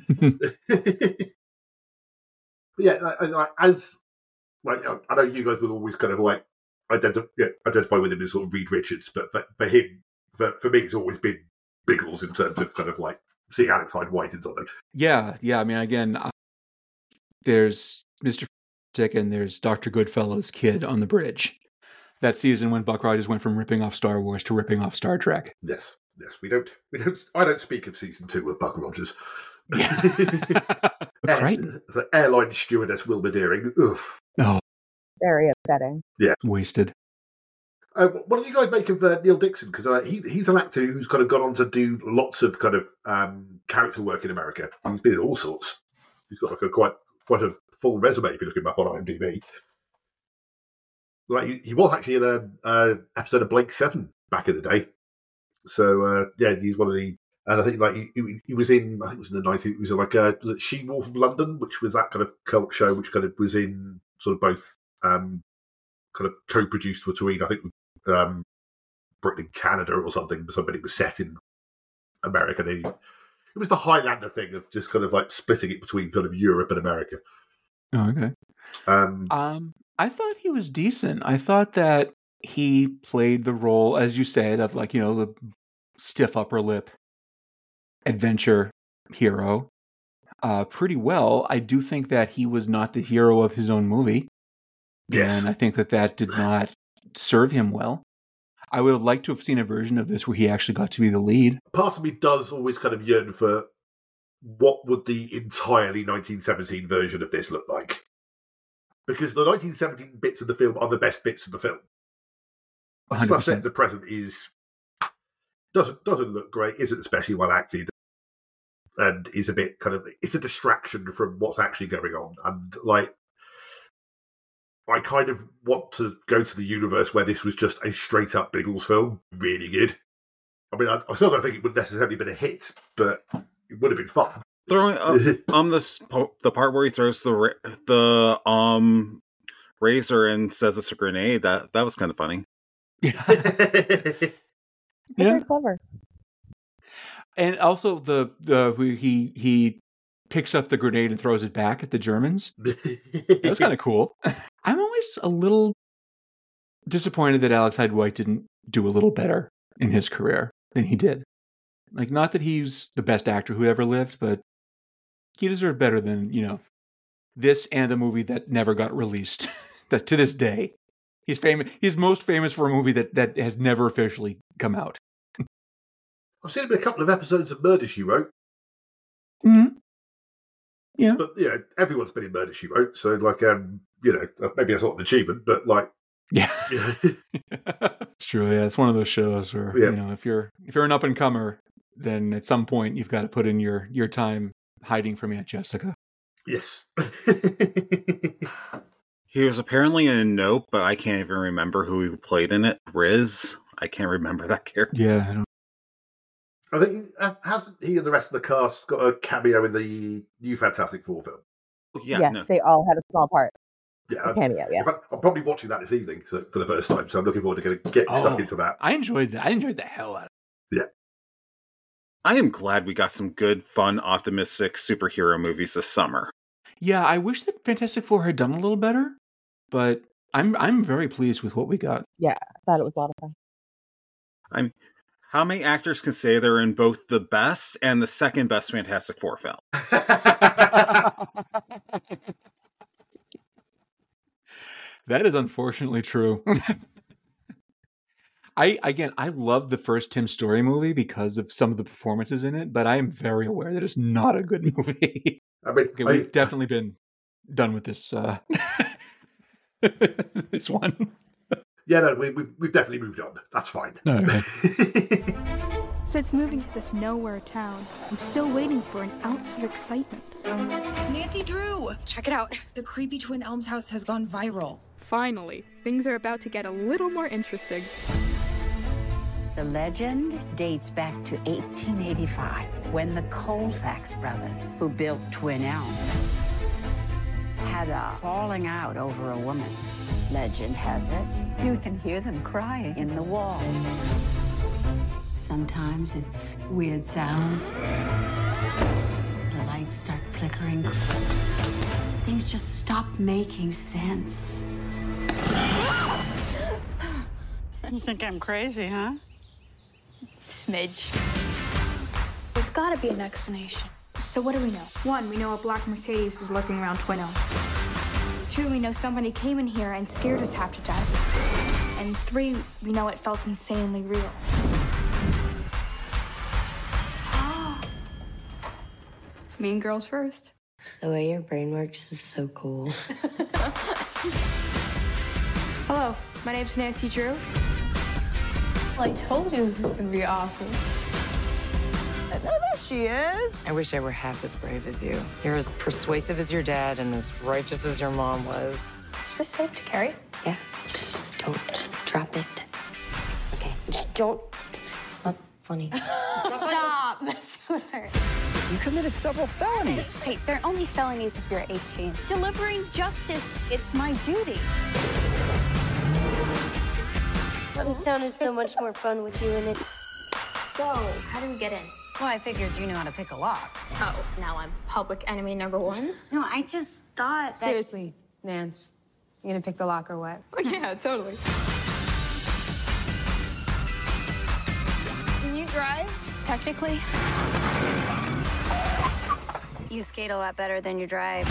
But yeah, I know you guys will always kind of like identify with him as sort of Reed Richards, but for him, for me, it's always been Biggles in terms of kind of like seeing Alex Hyde White in something. Yeah. I mean, again, there's Mr. Fantastic and there's Dr. Goodfellow's kid on the bridge. That season when Buck Rogers went from ripping off Star Wars to ripping off Star Trek. Yes. We don't. I don't speak of season 2 of Buck Rogers. Crichton. The airline stewardess Wilma Deering. Oof. Oh, Very upsetting. Yeah. wasted. What did you guys make of Neil Dixon? Because he's an actor who's kind of gone on to do lots of kind of character work in America. He's been in all sorts. He's got like quite a full resume if you look him up on IMDb. Like he was actually in an episode of Blake 7 back in the day. So yeah, he's one of the. And I think like he was in. I think it was in the 90s. It was like was it She-Wolf of London, which was that kind of cult show, which kind of was in sort of both kind of co-produced between I think Britain and Canada or something, but it was set in America. It was the Highlander thing of just kind of like splitting it between kind of Europe and America. Oh, okay. I thought he was decent. I thought that he played the role, as you said, of like, the stiff upper lip adventure hero pretty well. I do think that he was not the hero of his own movie. Yes. And I think that did not serve him well. I would have liked to have seen a version of this where he actually got to be the lead. Part of me does always kind of yearn for what would the entirely 1917 version of this look like. Because the 1917 bits of the film are the best bits of the film. The stuff set in the present doesn't look great, isn't especially well acted, and is a bit kind of, it's a distraction from what's actually going on. And like, I kind of want to go to the universe where this was just a straight up Biggles film, really good. I mean, I still don't think it would necessarily have been a hit, but it would have been fun. Throwing the part where he throws the razor and says it's a grenade, that was kind of funny. Yeah. Very clever. And also he picks up the grenade and throws it back at the Germans. That was kind of cool. I'm always a little disappointed that Alex Hyde White didn't do a little better in his career than he did. Like, not that he's the best actor who ever lived, but he deserved better than, this and a movie that never got released. That to this day, he's famous. He's most famous for a movie that has never officially come out. I've seen him in a couple of episodes of Murder, She Wrote. Mm-hmm. Yeah. But, everyone's been in Murder, She Wrote, so, like, maybe that's not an achievement, but, like... Yeah. It's true, yeah. It's one of those shows where, if you're an up-and-comer, then at some point you've got to put in your time hiding from Aunt Jessica. Yes. He was apparently in Nope, but I can't even remember who he played in it. Riz? I can't remember that character. Yeah, I think hasn't he and the rest of the cast got a cameo in the new Fantastic Four film? Yeah, yes, they all had a small part. Yeah, a cameo. Yeah, in fact, I'm probably watching that this evening for the first time, so I'm looking forward to getting stuck into that. I enjoyed that. I enjoyed the hell out of it. Yeah, I am glad we got some good, fun, optimistic superhero movies this summer. Yeah, I wish that Fantastic Four had done a little better, but I'm very pleased with what we got. Yeah, I thought it was a lot of fun. How many actors can say they're in both the best and the second best Fantastic Four film? That is unfortunately true. I love the first Tim Story movie because of some of the performances in it, but I am very aware that it's not a good movie. I mean, we've definitely been done with this this one. Yeah, no, we've definitely moved on. That's fine. No, right. Since moving to this nowhere town, I'm still waiting for an ounce of excitement. Nancy Drew! Check it out. The creepy Twin Elms house has gone viral. Finally, things are about to get a little more interesting. The legend dates back to 1885, when the Colfax brothers, who built Twin Elms, had a falling out over a woman. Legend has it, you can hear them crying in the walls. Sometimes it's weird sounds. The lights start flickering. Things just stop making sense. You think I'm crazy, huh? Smidge. There's gotta be an explanation. So what do we know? 1, we know a black Mercedes was lurking around Twin Elms. 2, we know somebody came in here and scared us half to death. And 3, we know it felt insanely real. Mean Girls first. The way your brain works is so cool. Hello, my name's Nancy Drew. I told you this was gonna be awesome. Oh, there she is. I wish I were half as brave as you. You're as persuasive as your dad and as righteous as your mom was. Is this safe to carry? Yeah, just don't drop it. Okay, just don't. It's not funny. Stop messing with her. You committed several felonies. Hey, they're only felonies if you're 18. Delivering justice, it's my duty. This town is so much more fun with you in it. So, how do we get in? Well, I figured you knew how to pick a lock. Oh, now I'm public enemy number one? No, I just thought that... Seriously, Nance, you gonna pick the lock or what? Oh, yeah, totally. Can you drive? Technically. You skate a lot better than you drive.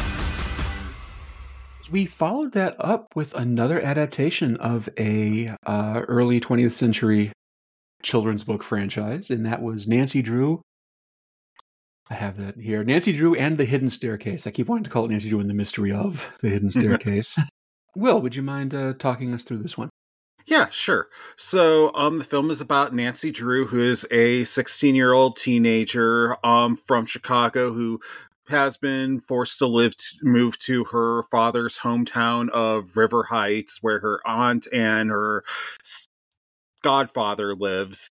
We followed that up with another adaptation of a early 20th century children's book franchise, and that was Nancy Drew. I have that here. Nancy Drew and the Hidden Staircase. I keep wanting to call it Nancy Drew and the Mystery of the Hidden Staircase. Will, would you mind talking us through this one? Yeah, sure. So, the film is about Nancy Drew, who is a 16-year-old teenager from Chicago who has been forced to move to her father's hometown of River Heights, where her aunt and her godfather lives.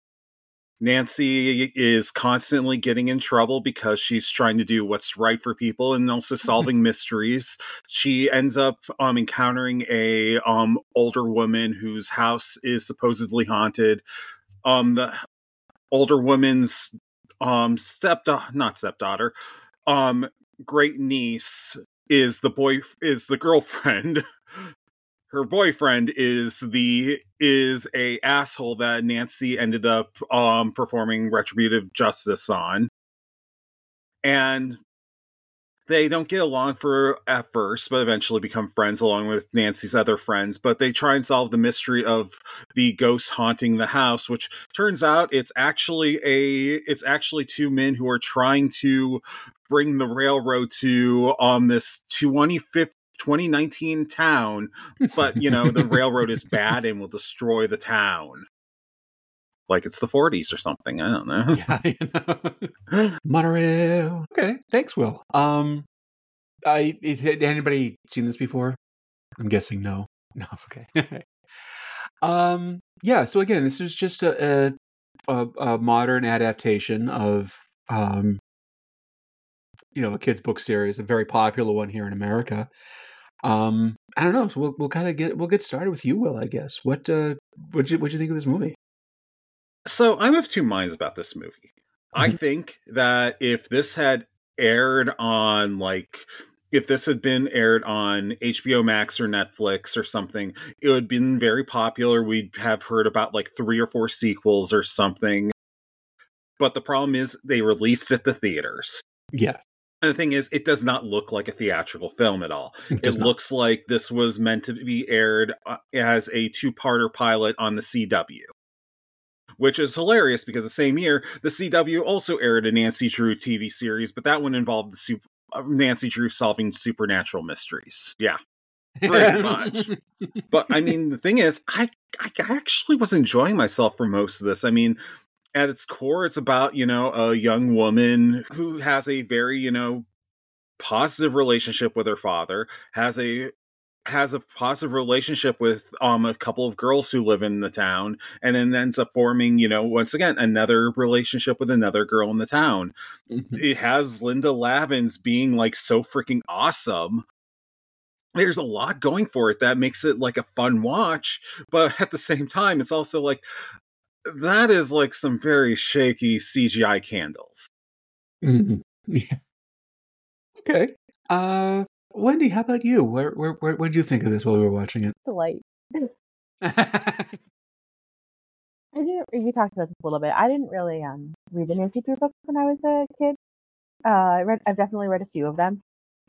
Nancy is constantly getting in trouble because she's trying to do what's right for people and also solving mysteries. She ends up encountering a older woman whose house is supposedly haunted. The older woman's great niece is the girlfriend. Her boyfriend is a asshole that Nancy ended up performing retributive justice on. And they don't get along at first, but eventually become friends along with Nancy's other friends. But they try and solve the mystery of the ghost haunting the house, which turns out it's actually two men who are trying to bring the railroad to this 2019 town, but the railroad is bad and will destroy the town. Like it's the 40s or something. I don't know. Yeah, monorail. Okay, thanks, Will. Had anybody seen this before? I'm guessing no. No, okay. Yeah. So again, this is just a modern adaptation of a kids' book series, a very popular one here in America. I don't know. So we'll get started with you, Will. I guess. What'd you think of this movie? So I'm of two minds about this movie. I think that if this had aired on if this had been aired on HBO Max or Netflix or something, it would have been very popular. We'd have heard about 3 or 4 sequels or something. But the problem is they released at the theaters. Yeah. And the thing is, it does not look like a theatrical film at all. It looks like this was meant to be aired as a 2-parter pilot on the CW. Which is hilarious because the same year, the CW also aired a Nancy Drew TV series, but that one involved Nancy Drew solving supernatural mysteries. Yeah, pretty much. But I mean, the thing is, I actually was enjoying myself for most of this. I mean, at its core, it's about, a young woman who has a very, positive relationship with her father, has a positive relationship with a couple of girls who live in the town, and then ends up forming, once again, another relationship with another girl in the town. Mm-hmm. It has Linda Lavins being so freaking awesome. There's a lot going for it that makes it a fun watch, but at the same time, it's also that is some very shaky CGI candles. Mm-hmm. Yeah. Okay. Wendy, how about you? What did you think of this while we were watching it? Delight. You talked about this a little bit. I didn't really read the Nancy Drew books when I was a kid. I've definitely read a few of them.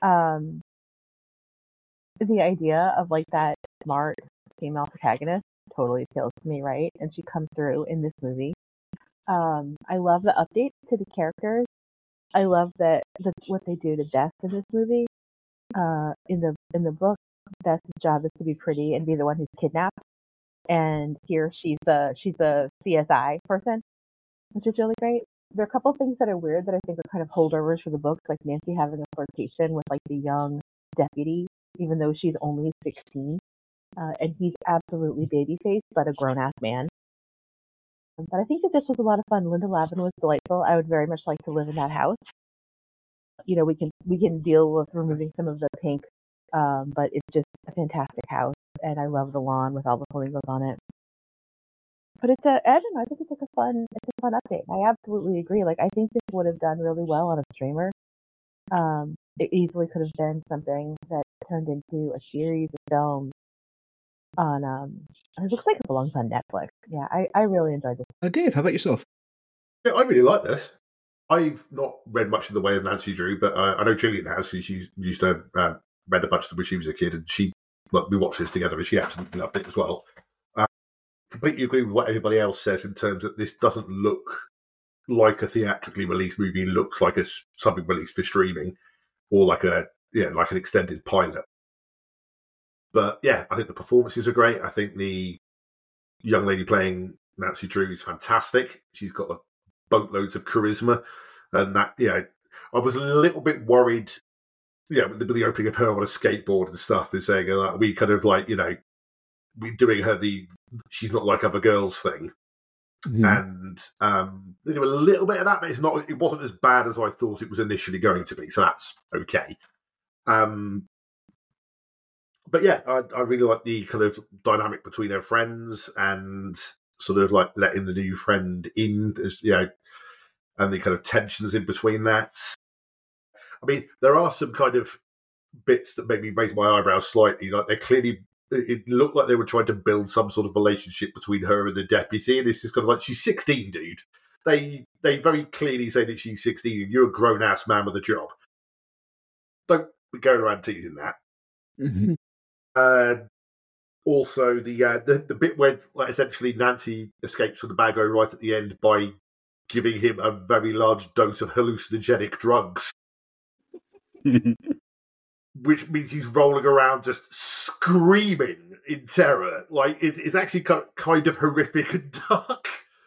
The idea of that smart female protagonist totally appeals to me, right? And she comes through in this movie. I love the updates to the characters. I love that what they do to Beth in this movie. In the book, Beth's job is to be pretty and be the one who's kidnapped, and here she's the CSI person, which is really great. There are a couple of things that are weird that I think are kind of holdovers for the books, like Nancy having a flirtation with like the young deputy, even though she's only 16, and he's absolutely babyface, but a grown-ass man. But I think that this was a lot of fun. Linda Lavin was delightful. I would very much like to live in that house. You know, we can deal with removing some of the pink, but it's just a fantastic house, and I love the lawn with all the flamingos on it. But I don't know, I think it's a fun update. I absolutely agree. Like, I think this would have done really well on a streamer. It easily could have been something that turned into a series of films on. It looks like it belongs on Netflix. Yeah, I really enjoyed this. Dave, how about yourself? Yeah, I really like this. I've not read much in the way of Nancy Drew, but I know Gillian has, because she used to read a bunch of them when she was a kid, and we watched this together, and she absolutely loved it as well. Completely agree with what everybody else says in terms that this doesn't look like a theatrically released movie. It looks like it's something released for streaming, or like an extended pilot. But yeah, I think the performances are great. I think the young lady playing Nancy Drew is fantastic. She's got boatloads of charisma, and that, I was a little bit worried, with the opening of her on a skateboard and stuff, and saying we kind of we're doing her she's not like other girls thing, and they do a little bit of that, but it wasn't as bad as I thought it was initially going to be, so that's okay. But yeah, I really like the kind of dynamic between her friends, and sort of like letting the new friend in, and the kind of tensions in between that. I mean, there are some kind of bits that made me raise my eyebrows slightly. Like, it looked like they were trying to build some sort of relationship between her and the deputy, and it's just kind of like, she's 16, dude. They very clearly say that she's 16, and you're a grown ass man with a job. Don't be going around teasing that. Mm-hmm. Also, the bit where essentially Nancy escapes from the bad guy right at the end by giving him a very large dose of hallucinogenic drugs, which means he's rolling around just screaming in terror. Like, it's actually kind of horrific and dark.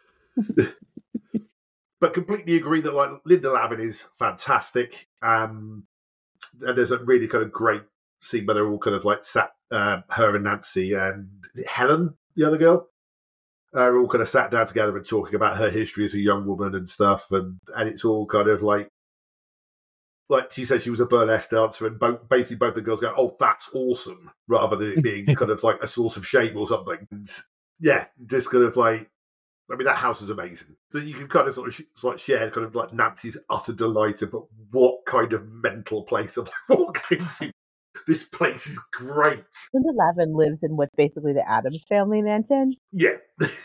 But completely agree that Linda Lavin is fantastic, and there's a really kind of great scene where they're all kind of sat, her and Nancy and Helen, the other girl, are all kind of sat down together and talking about her history as a young woman and stuff, and it's all kind of like she said she was a burlesque dancer, and basically both the girls go, "Oh, that's awesome," rather than it being kind of like a source of shame or something. And yeah, just kind of that house is amazing. That you can kind of sort of share kind of Nancy's utter delight of what kind of mental place have I walked into. This place is great. Linda Lavin lives in what's basically the Addams Family mansion. Yeah.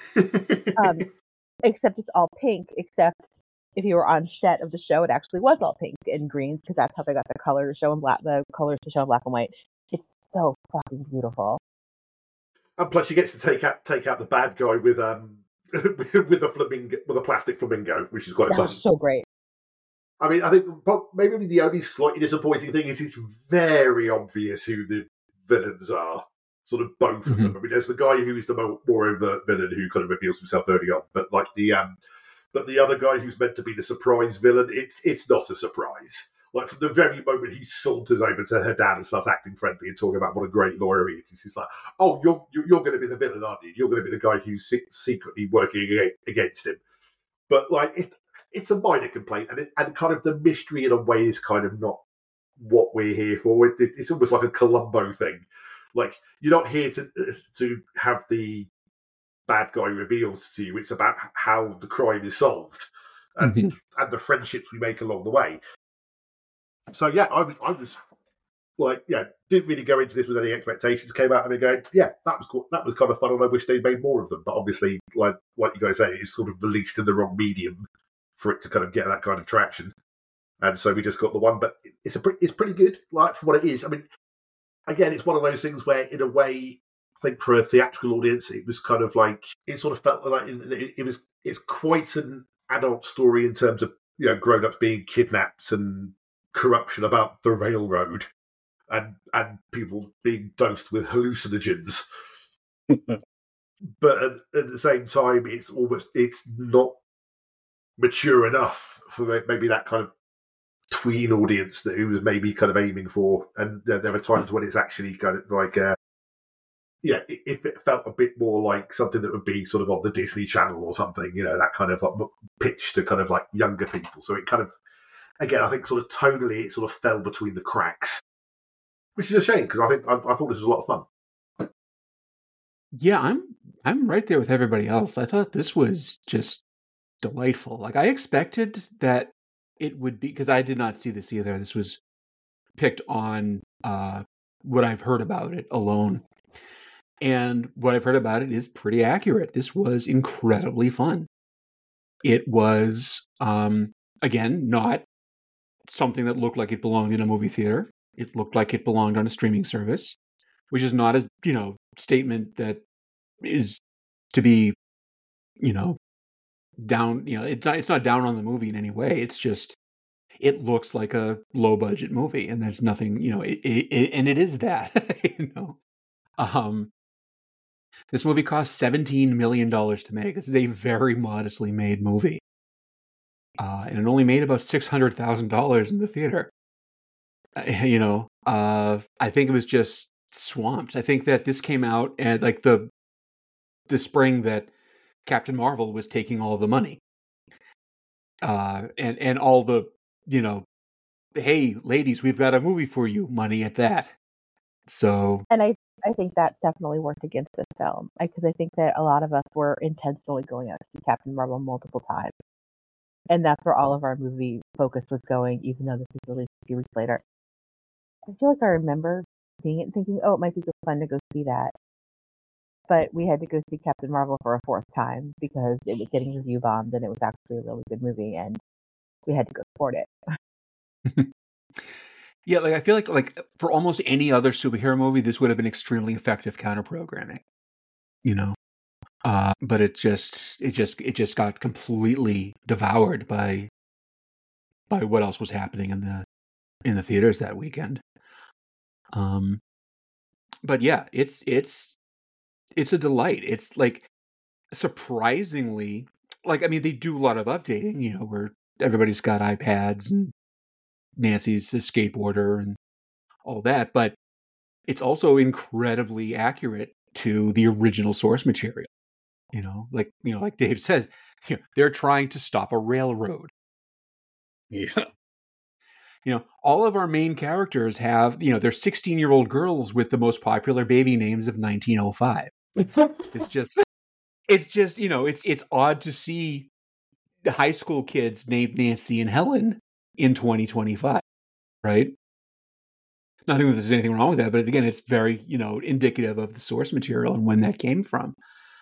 Except it's all pink, except if you were on set of the show, it actually was all pink and greens, because that's how they got the colors to show in black and white. It's so fucking beautiful. And plus, she gets to take out the bad guy with with a plastic flamingo, which is quite fun. So great. I mean, I think maybe the only slightly disappointing thing is it's very obvious who the villains are. Sort of both of them. I mean, there's the guy who's the more overt villain who kind of reveals himself early on, but but the other guy who's meant to be the surprise villain, it's not a surprise. From the very moment he saunters over to her dad and starts acting friendly and talking about what a great lawyer he is, he's like, "Oh, you're going to be the villain, aren't you? You're going to be the guy who's secretly working against him." But it's a minor complaint, and kind of the mystery in a way is kind of not what we're here for. It's almost like a Columbo thing. You're not here to have the bad guy revealed to you. It's about how the crime is solved and the friendships we make along the way. So yeah, I was didn't really go into this with any expectations. Came out of it going, yeah, that was cool. That was kind of fun, and I wish they'd made more of them. But obviously, like you guys say, it's sort of released in the wrong medium for it to kind of get that kind of traction. And so we just got the one, but it's pretty good, for what it is. I mean, again, it's one of those things where, in a way, I think for a theatrical audience, it was kind of it sort of felt like it's quite an adult story in terms of, grown-ups being kidnapped and corruption about the railroad and people being dosed with hallucinogens. But at the same time, it's not mature enough for maybe that kind of tween audience that he was maybe kind of aiming for. And there are times when it's actually kind of like, if it felt a bit more like something that would be sort of on the Disney Channel or something, that kind of like pitch to kind of like younger people. So it kind of, again, I think sort of tonally it sort of fell between the cracks, which is a shame because I thought this was a lot of fun. Yeah, I'm right there with everybody else. I thought this was just delightful. Like I expected that it would be, because I did not see this either. This was picked on what I've heard about it alone. And what I've heard about it is pretty accurate. This was incredibly fun. It was, again, not something that looked like it belonged in a movie theater. It looked like it belonged on a streaming service, which is not a, statement that is to be, down, it's not down on the movie in any way. It's just, it looks like a low budget movie, and there's nothing, and it is that, This movie cost $17 million to make. This is a very modestly made movie. And it only made about $600,000 in the theater. I think it was just swamped. I think that this came out at like the spring that Captain Marvel was taking all the money. And all the, hey, ladies, we've got a movie for you, money at that. So. And I think that definitely worked against this film, because I think that a lot of us were intentionally going out to see Captain Marvel multiple times. And that's where all of our movie focus was going, even though this was released a few weeks later. I feel like I remember seeing it and thinking, it might be fun to go see that. But we had to go see Captain Marvel for a fourth time because it was getting review bombed and it was actually a really good movie and we had to go support it. Yeah, like I feel like for almost any other superhero movie, this would have been extremely effective counter-programming, but it just got completely devoured by what else was happening in the theaters that weekend. But yeah, it's a delight. It's like surprisingly, like, I mean, they do a lot of updating, where everybody's got iPads and Nancy's a skateboarder and all that, but it's also incredibly accurate to the original source material. Like Dave says, they're trying to stop a railroad. Yeah. All of our main characters have, they're 16-year-old girls with the most popular baby names of 1905. It's just, it's odd to see high school kids named Nancy and Helen in 2025, right? Not that there's anything wrong with that, but again, it's very, indicative of the source material and when that came from.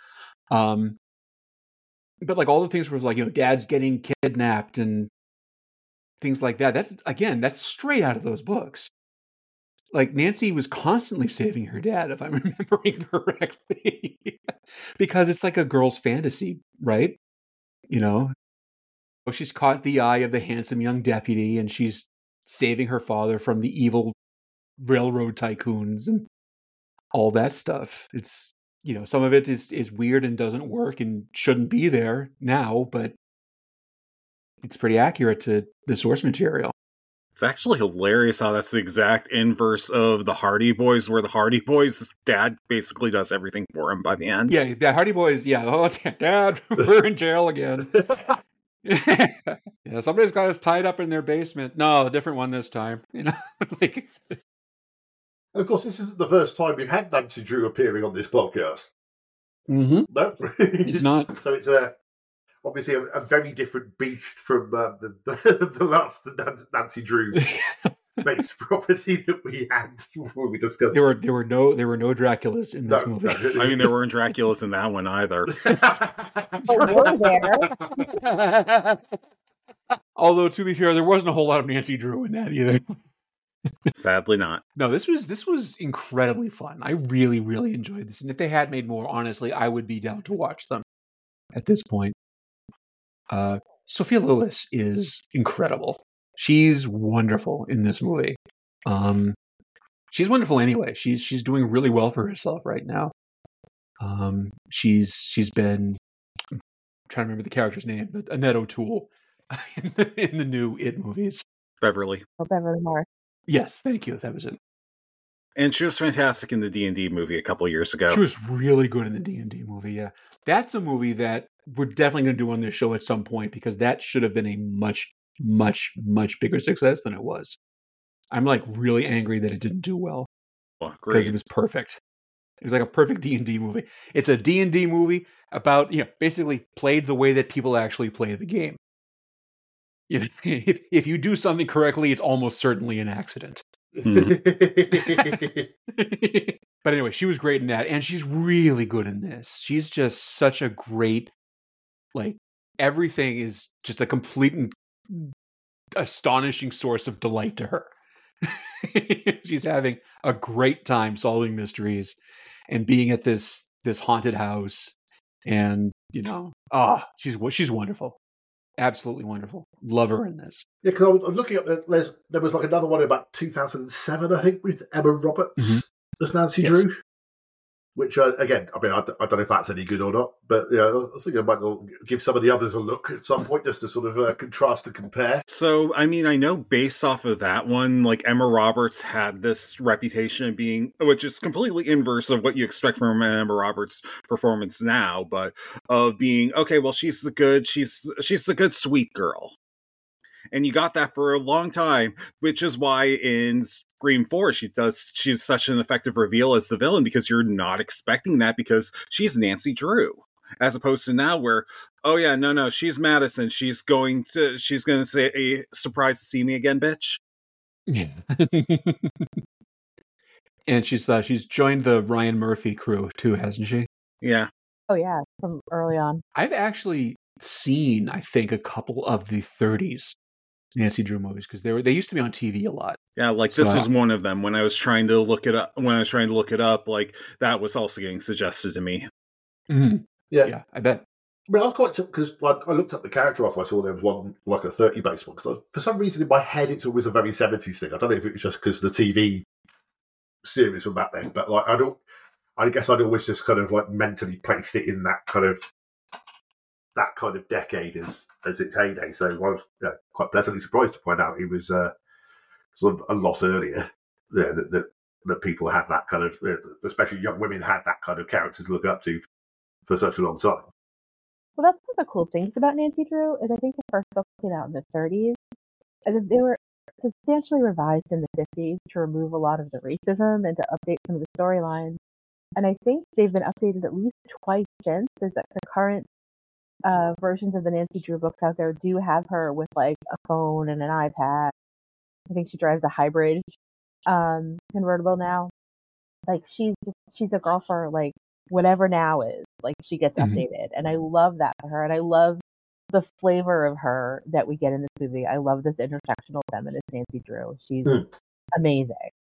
But like all the things where like, dad's getting kidnapped and things like that, that's straight out of those books. Like Nancy was constantly saving her dad, if I'm remembering correctly, because it's like a girl's fantasy, right? She's caught the eye of the handsome young deputy and she's saving her father from the evil railroad tycoons and all that stuff. It's, some of it is weird and doesn't work and shouldn't be there now, but it's pretty accurate to the source material. It's actually hilarious how that's the exact inverse of the Hardy Boys, where the Hardy Boys' dad basically does everything for him by the end. Yeah, the Hardy Boys, Dad, we're in jail again. Yeah, somebody's got us tied up in their basement. No, a different one this time. Like. And of course, this isn't the first time we've had Nancy Drew appearing on this podcast. Mm-hmm. No, it's not. So it's obviously a very different beast from the last Nancy Drew based property that we had when we discussed. There were no Draculas in this movie. I mean, there weren't Draculas in that one either. Were there? Although, to be fair, there wasn't a whole lot of Nancy Drew in that either. Sadly not. No, this was incredibly fun. I really, really enjoyed this. And if they had made more, honestly, I would be down to watch them at this point. Sophia Lillis is incredible. She's wonderful in this movie. She's wonderful anyway. She's doing really well for herself right now. She's been, I'm trying to remember the character's name, but Annette O'Toole in the new It movies. Beverly. Oh, Beverly Marsh. Yes, thank you. That was it. And she was fantastic in the D&D movie a couple of years ago. She was really good in the D&D movie, yeah. That's a movie that we're definitely going to do on this show at some point, because that should have been a much, much, much bigger success than it was. I'm like really angry that it didn't do well. Because it was perfect. It was like a perfect D&D movie. It's a D&D movie about, basically played the way that people actually play the game. If you do something correctly, it's almost certainly an accident. But anyway, she was great in that, and she's really good in this. She's just such a great, everything is just a complete and astonishing source of delight to her. She's having a great time solving mysteries and being at this haunted house, and she's wonderful. Absolutely wonderful. Love her in this. Yeah, because I was looking up, there was another one about 2007, I think, with Emma Roberts as Nancy Drew. Which, again, I don't know if that's any good or not, but I think I might give some of the others a look at some point just to sort of contrast and compare. So, I know based off of that one, Emma Roberts had this reputation of being, which is completely inverse of what you expect from an Emma Roberts performance now, but of being, okay, well, she's the good sweet girl. And you got that for a long time, which is why in Scream 4 she's such an effective reveal as the villain, because you're not expecting that because she's Nancy Drew. As opposed to now where, oh yeah, no, she's Madison. She's going to say, surprised to see me again, bitch. Yeah. And she's joined the Ryan Murphy crew too, hasn't she? Yeah. Oh yeah, from early on. I've actually seen, I think, a couple of the 30s Nancy Drew movies, because they used to be on TV a lot. Yeah, this was one of them. When I was trying to look it up, that was also getting suggested to me. Mm-hmm. Yeah, I bet. But I was quite, because I looked up the character after I saw there was one like a 30 based one, because for some reason in my head it's always a very 70s thing. I don't know if it was just because the TV series from back then, but I guess I'd always just kind of mentally placed it in that kind of decade as its heyday. So I was quite pleasantly surprised to find out he was sort of a lot earlier. That people had that kind of, especially young women had that kind of character to look up to for such a long time. Well, that's one of the cool things about Nancy Drew is I think the first book came out in the 30s, and they were substantially revised in the 50s to remove a lot of the racism and to update some of the storylines. And I think they've been updated at least twice since. There's the current versions of the Nancy Drew books out there do have her with a phone and an iPad. I think she drives a hybrid convertible now. She's a girl for whatever now is. She gets updated, and I love that for her, and I love the flavor of her that we get in this movie. I love this intersectional feminist Nancy Drew. She's amazing.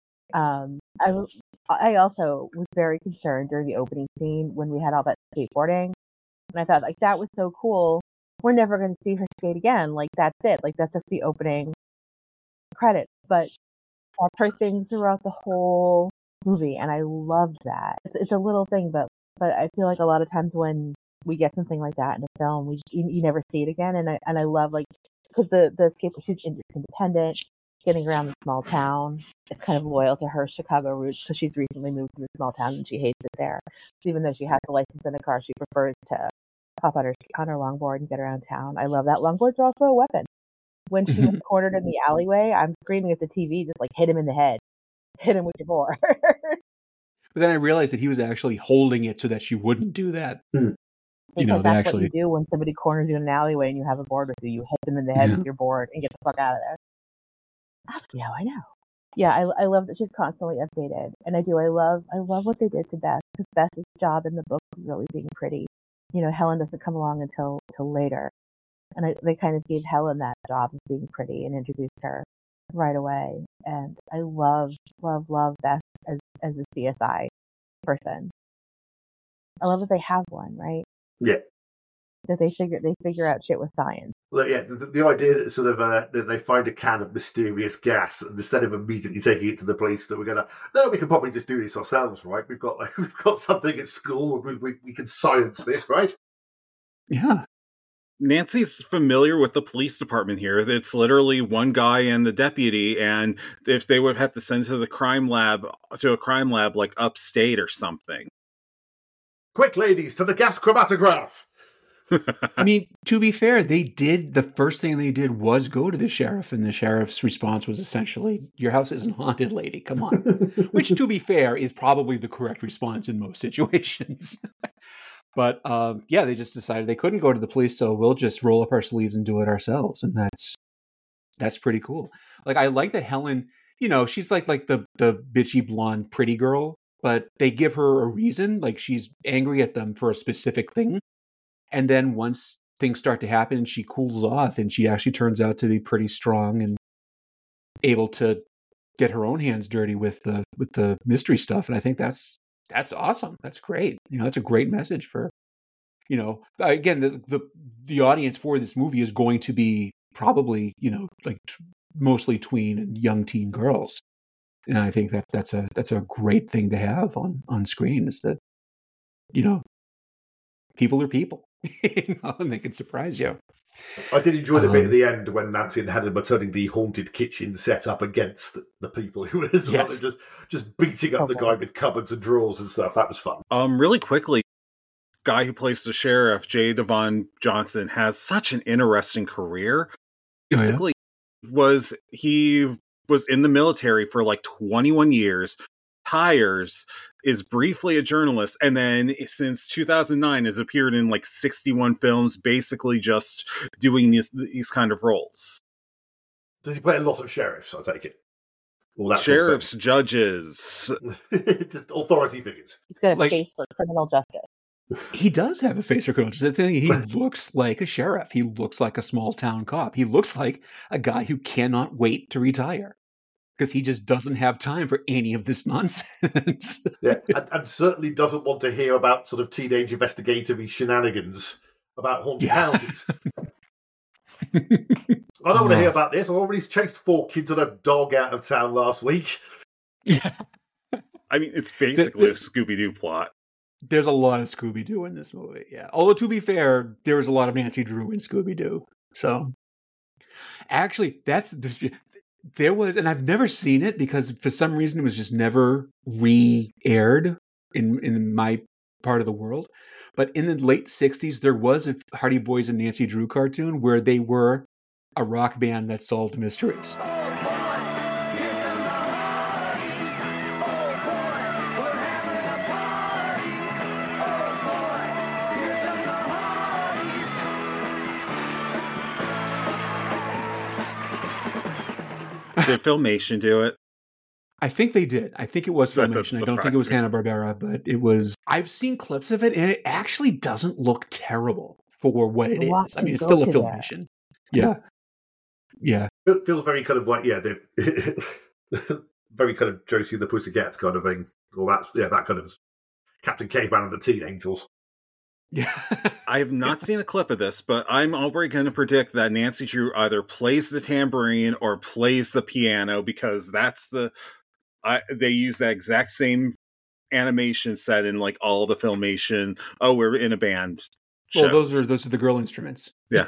I also was very concerned during the opening scene when we had all that skateboarding. And I thought, that was so cool. We're never going to see her skate again. That's it. That's just the opening credits. But that's her thing throughout the whole movie, and I loved that. It's a little thing, but I feel like a lot of times when we get something like that in a film, you never see it again. And I love because the skateboard, she's independent, getting around the small town. It's kind of loyal to her Chicago roots because she's recently moved to a small town and she hates it there. So even though she has a license in a car, she prefers to hop on her longboard and get around town. I love that. Longboards are also a weapon. When she was cornered in the alleyway, I'm screaming at the TV, just hit him in the head. Hit him with your board. But then I realized that he was actually holding it so that she wouldn't do that. Because that's what you do when somebody corners you in an alleyway and you have a board with you. You hit them in the head with your board and get the fuck out of there. Ask me how I know. Yeah, I love that she's constantly updated, and I love what they did to Beth, because Beth's job in the book was really being pretty. Helen doesn't come along until later, and they kind of gave Helen that job of being pretty and introduced her right away. And I love Beth as a CSI person. I love that they have one, right? Yeah. that they figure out shit with science. Well, yeah, the idea that sort of that they find a can of mysterious gas, and instead of immediately taking it to the police, that we're gonna we can probably just do this ourselves, right? We've got something at school, we can science this, right? Yeah. Nancy's familiar with the police department here. It's literally one guy and the deputy, and if they would have to send to a crime lab like upstate or something. Quick, ladies, to the gas chromatograph. I mean, to be fair, the first thing they did was go to the sheriff, and the sheriff's response was essentially, your house isn't haunted, lady, come on. Which, to be fair, is probably the correct response in most situations. But, they just decided they couldn't go to the police, so we'll just roll up our sleeves and do it ourselves, and that's pretty cool. Like, I like that Helen, she's like the bitchy, blonde, pretty girl, but they give her a reason, like she's angry at them for a specific thing. And then once things start to happen, she cools off, and she actually turns out to be pretty strong and able to get her own hands dirty with the mystery stuff. And I think that's awesome. That's great. That's a great message for, again, the audience for this movie is going to be probably, mostly tween and young teen girls. And I think that's a great thing to have on screen, is that, people are people. And they can surprise you. I did enjoy the bit at the end when Nancy and Helen were turning the haunted kitchen set up against the people who were just beating up the guy with cupboards and drawers and stuff. That was fun. Really quickly, guy who plays the sheriff, J. Devon Johnson, has such an interesting career. Basically, he was in the military for like 21 years, retires, is briefly a journalist, and then since 2009 has appeared in like 61 films, basically just doing these kind of roles. Does he play a lot of sheriffs, I take it? Sheriffs, judges. Just authority figures. He's got a face for criminal justice. He does have a face for criminal justice. He looks like a sheriff. He looks like a small town cop. He looks like a guy who cannot wait to retire, because he just doesn't have time for any of this nonsense. Yeah, and certainly doesn't want to hear about sort of teenage investigatory shenanigans about haunted houses. I don't want to hear about this. I already chased 4 kids and a dog out of town last week. Yeah. I mean, it's basically a Scooby-Doo plot. There's a lot of Scooby-Doo in this movie, yeah. Although, to be fair, there was a lot of Nancy Drew in Scooby-Doo. So, actually, there was, and I've never seen it because for some reason it was just never re-aired in my part of the world. But in the late 60s, there was a Hardy Boys and Nancy Drew cartoon where they were a rock band that solved mysteries. Did Filmation do it? I think they did. I think it was Filmation. I don't think it was Hanna-Barbera, but it was. I've seen clips of it, and it actually doesn't look terrible for what it is. I mean, it's still a Filmation. Yeah. Yeah. It feels very kind of like, very kind of Josie and the Pussycats kind of thing. Or that kind of Captain Caveman and the Teen Angels. Yeah. I have not seen a clip of this, but I'm already going to predict that Nancy Drew either plays the tambourine or plays the piano, because that's they use that exact same animation set in like all the Filmation. Oh, we're in a band. Well, those are the girl instruments. Yeah.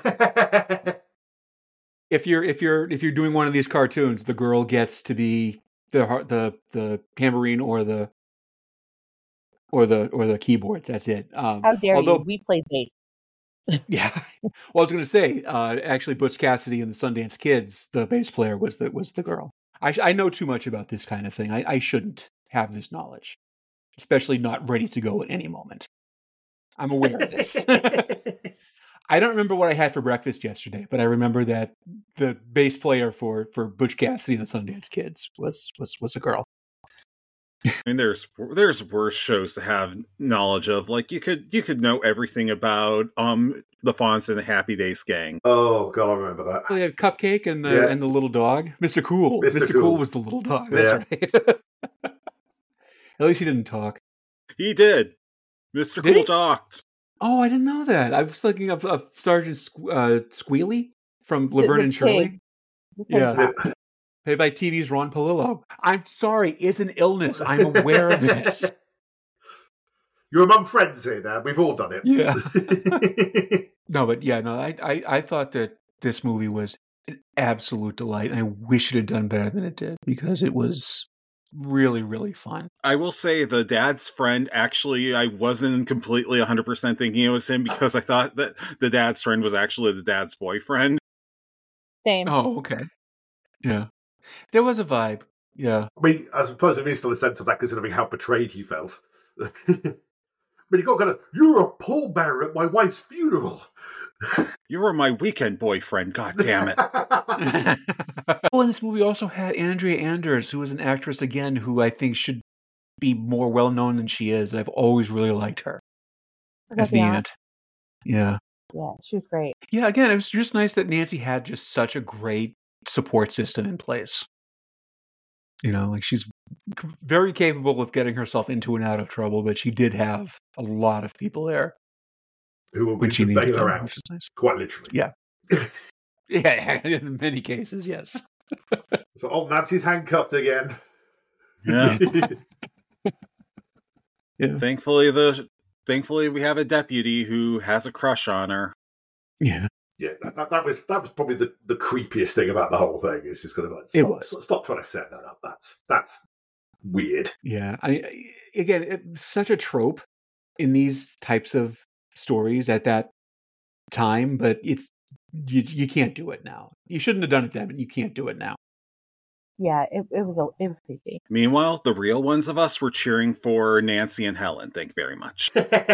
If you're doing one of these cartoons, the girl gets to be the tambourine or the keyboards. That's it. How dare you? We play bass. Yeah. Well, I was going to say, actually, Butch Cassidy and the Sundance Kids, the bass player was the girl. I know too much about this kind of thing. I shouldn't have this knowledge, especially not ready to go at any moment. I'm aware of this. I don't remember what I had for breakfast yesterday, but I remember that the bass player for Butch Cassidy and the Sundance Kids was a girl. I mean, there's worse shows to have knowledge of. Like you could know everything about the Fonz and the Happy Days gang. Oh God, I remember that. They had Cupcake and the little dog, Mr. Cool. Mr. Cool was the little dog. That's right. At least he didn't talk. He did. Mr. Cool talked. Oh, I didn't know that. I was thinking of Sergeant Squealy from Laverne and Shirley. Yeah. Played by TV's Ron Palillo. I'm sorry, it's an illness. I'm aware of this. You're among friends here now. We've all done it. Yeah. I thought that this movie was an absolute delight. And I wish it had done better than it did because it was really, really fun. I will say the dad's friend, actually, I wasn't completely 100% thinking it was him because I thought that the dad's friend was actually the dad's boyfriend. Same. Oh, okay. Yeah. There was a vibe. Yeah. I mean, I suppose there is still a sense of that considering how betrayed he felt. But he got kind of, you're a pallbearer at my wife's funeral. You were my weekend boyfriend, god damn it. Oh, and this movie also had Andrea Anders, who was an actress, again, who I think should be more well-known than she is. I've always really liked her as the aunt. Yeah. Yeah, she was great. Yeah, again, it was just nice that Nancy had just such a great support system in place. You know, like she's very capable of getting herself into and out of trouble, but she did have a lot of people there who were willing to bail her out, which is nice. Quite literally. Yeah. Yeah, in many cases, yes. So, Nancy's handcuffed again. Yeah. Yeah. Thankfully, we have a deputy who has a crush on her. Yeah. Yeah, that was probably the creepiest thing about the whole thing. It's just kind of like, stop trying to set that up. That's weird. Yeah, again, it's such a trope in these types of stories at that time, but it's you can't do it now. You shouldn't have done it then, but you can't do it now. Yeah, it was creepy. Meanwhile, the real ones of us were cheering for Nancy and Helen. Thank you very much.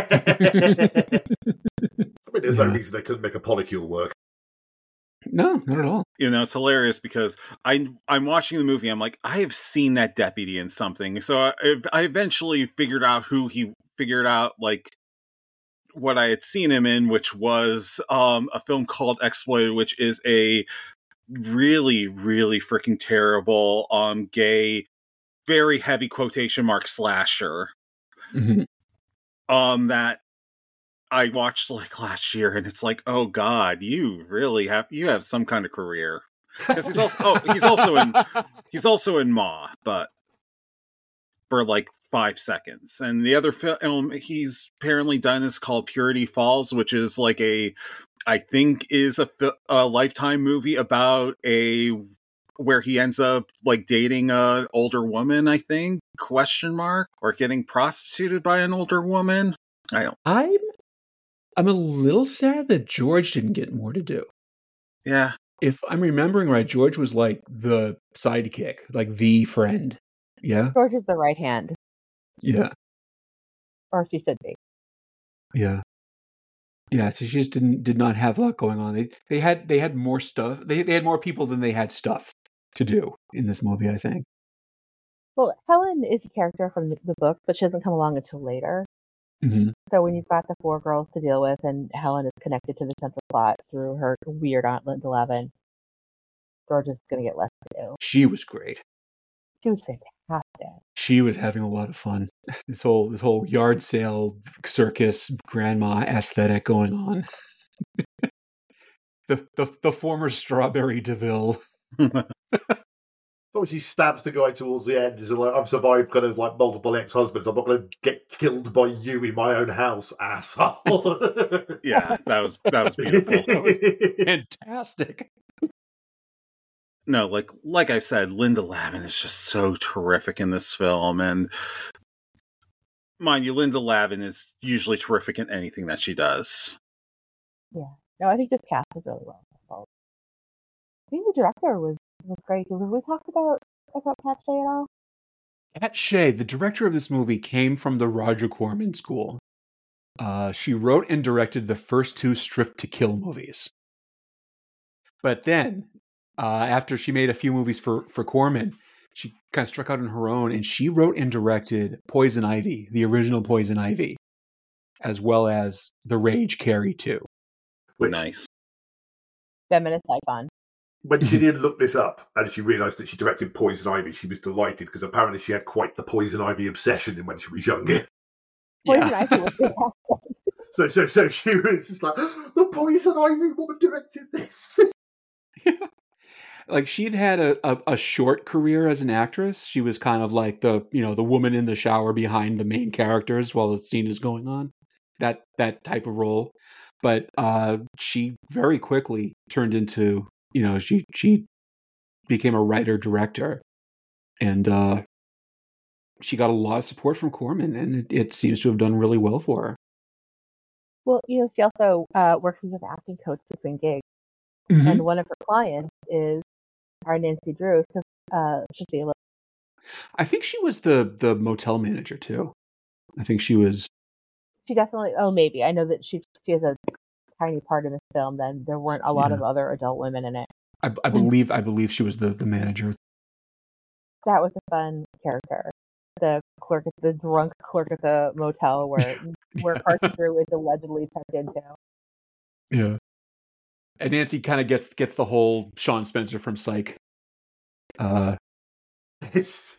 I mean, there's no reason they couldn't make a polycule work. No, not at all. You know, it's hilarious because I'm watching the movie. I'm like, I have seen that deputy in something. So I eventually figured out like what I had seen him in, which was a film called Exploited, which is a really, really freaking terrible gay, very heavy quotation mark slasher. Mm-hmm. That I watched like last year, and it's like, oh god, you have some kind of career, because he's also in Ma, but for like 5 seconds. And the other film he's apparently done is called Purity Falls, which is like I think is a Lifetime movie about where he ends up like dating a older woman, I think, or getting prostituted by an older woman. I'm a little sad that George didn't get more to do. Yeah. If I'm remembering right, George was like the sidekick, like the friend. Yeah. George is the right hand. Yeah. Or she should be. Yeah. Yeah, so she just did not have a lot going on. They had more stuff. They had more people than they had stuff to do in this movie, I think. Well, Helen is a character from the book, but she doesn't come along until later. Mm-hmm. So when you've got the 4 girls to deal with, and Helen is connected to the central plot through her weird Aunt Linda Levin, George is going to get less to do. She was great. She was fantastic. She was having a lot of fun. This whole yard sale circus grandma aesthetic going on. the former Strawberry DeVille. Oh, she stabs the guy towards the end. Is like, I've survived kind of like multiple ex-husbands. I'm not going to get killed by you in my own house, asshole. Yeah, that was beautiful. That was fantastic. No, like I said, Linda Lavin is just so terrific in this film, and mind you, Linda Lavin is usually terrific in anything that she does. Yeah, no, I think this cast is really well. I think the director was great. Have we talked about Pat Shea at all? Pat Shea, the director of this movie, came from the Roger Corman school. She wrote and directed the first 2 Stripped to Kill movies. But then, after she made a few movies for Corman, she kind of struck out on her own, and she wrote and directed Poison Ivy, the original Poison Ivy, as well as The Rage Carrie 2. Nice. Feminist icon. When she did look this up and she realised that she directed Poison Ivy, she was delighted because apparently she had quite the Poison Ivy obsession when she was younger. Poison Ivy was fantastic. So she was just like, the Poison Ivy woman directed this. Like she'd had a short career as an actress. She was kind of like the woman in the shower behind the main characters while the scene is going on. That type of role. But she very quickly turned into, she became a writer director, and she got a lot of support from Corman, and it seems to have done really well for her. Well, she also works as an acting coach between gigs, Mhm. and one of her clients is our Nancy Drew. I think she was the motel manager too. I think she was. She definitely. Oh, maybe. I know that she has a tiny part in this film. Then there weren't a lot of other adult women in it. I believe she was the manager. That was a fun character. The drunk clerk at the motel where Carson Drew is allegedly tucked into. Yeah. And Nancy kind of gets the whole Sean Spencer from Psych. Just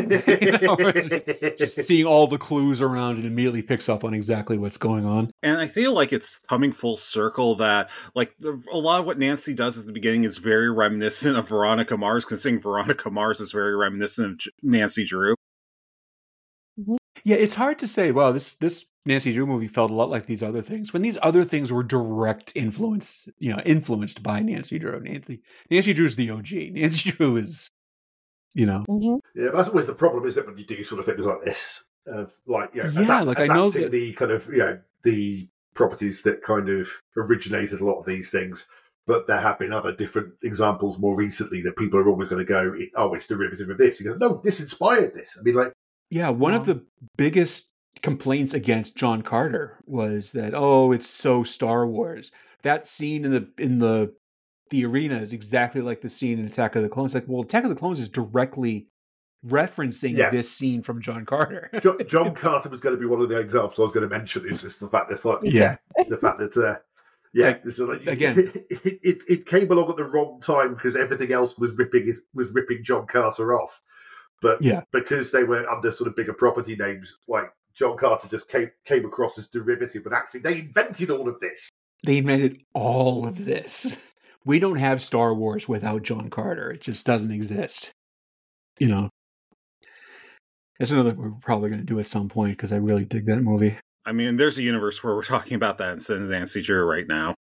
seeing all the clues around and immediately picks up on exactly what's going on. And I feel like it's coming full circle that, like, a lot of what Nancy does at the beginning is very reminiscent of Veronica Mars, considering Veronica Mars is very reminiscent of Nancy Drew. Yeah, it's hard to say, wow, this Nancy Drew movie felt a lot like these other things, when these other things were direct influenced by Nancy Drew. Nancy Drew's the OG. Nancy Drew is, Yeah, but that's always the problem, isn't it, when you do sort of things like this? Of I know that the kind of, the properties that kind of originated a lot of these things. But there have been other different examples more recently that people are always going to go, oh, it's derivative of this. You go, no, this inspired this. I mean, like, yeah, one of the biggest complaints against John Carter was that, oh, it's so Star Wars. That scene in the arena is exactly like the scene in Attack of the Clones. Like, well, Attack of the Clones is directly referencing this scene from John Carter. John Carter was going to be one of the examples I was going to mention. Is just the fact that, the fact that, again, it came along at the wrong time because everything else was ripping John Carter off. But because they were under sort of bigger property names, like John Carter just came across as derivative, but actually they invented all of this. They invented all of this. We don't have Star Wars without John Carter. It just doesn't exist. That's another we're probably going to do at some point because I really dig that movie. I mean, there's a universe where we're talking about that instead of Nancy Drew right now.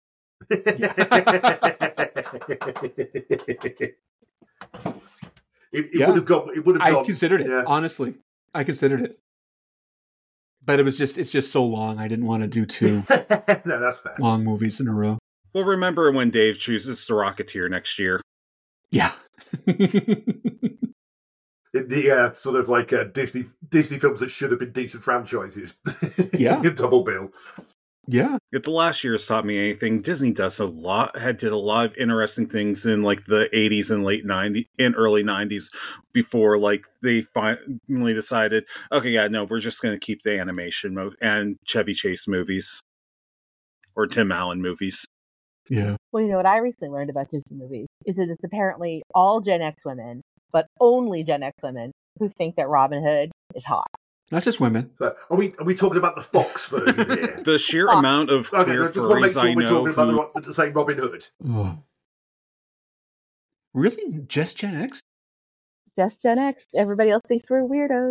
It would have gone. I considered it, honestly. I considered it. But it's just so long. I didn't want to do two no, that's fair. long movies in a row. Well, remember when Dave chooses the Rocketeer next year. Yeah. The sort of like Disney films that should have been decent franchises. Yeah. Double bill. Yeah. If the last year has taught me anything, Disney did a lot of interesting things in like the 80s and late 90s and early 90s before like they finally decided, okay, yeah, no, we're just going to keep the animation and Chevy Chase movies or Tim Allen movies. Yeah. Well, what I recently learned about Disney movies is that it's apparently all Gen X women, but only Gen X women who think that Robin Hood is hot. Not just women. So, are we talking about the Fox version here? The sheer amount of queer furries I know we're talking about the same Robin Hood. Oh. Really? Just Gen X? Just Gen X. Everybody else thinks we're weirdos.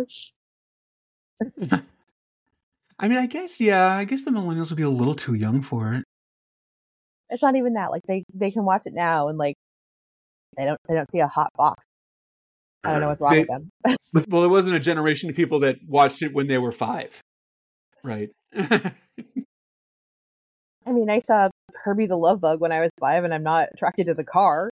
I mean, I guess the millennials would be a little too young for it. It's not even that. Like they can watch it now and like they don't see a hot box. I don't know what's wrong with them. Well, there wasn't a generation of people that watched it when they were 5. Right. I mean, I saw Herbie the Love Bug when I was 5 and I'm not attracted to the car.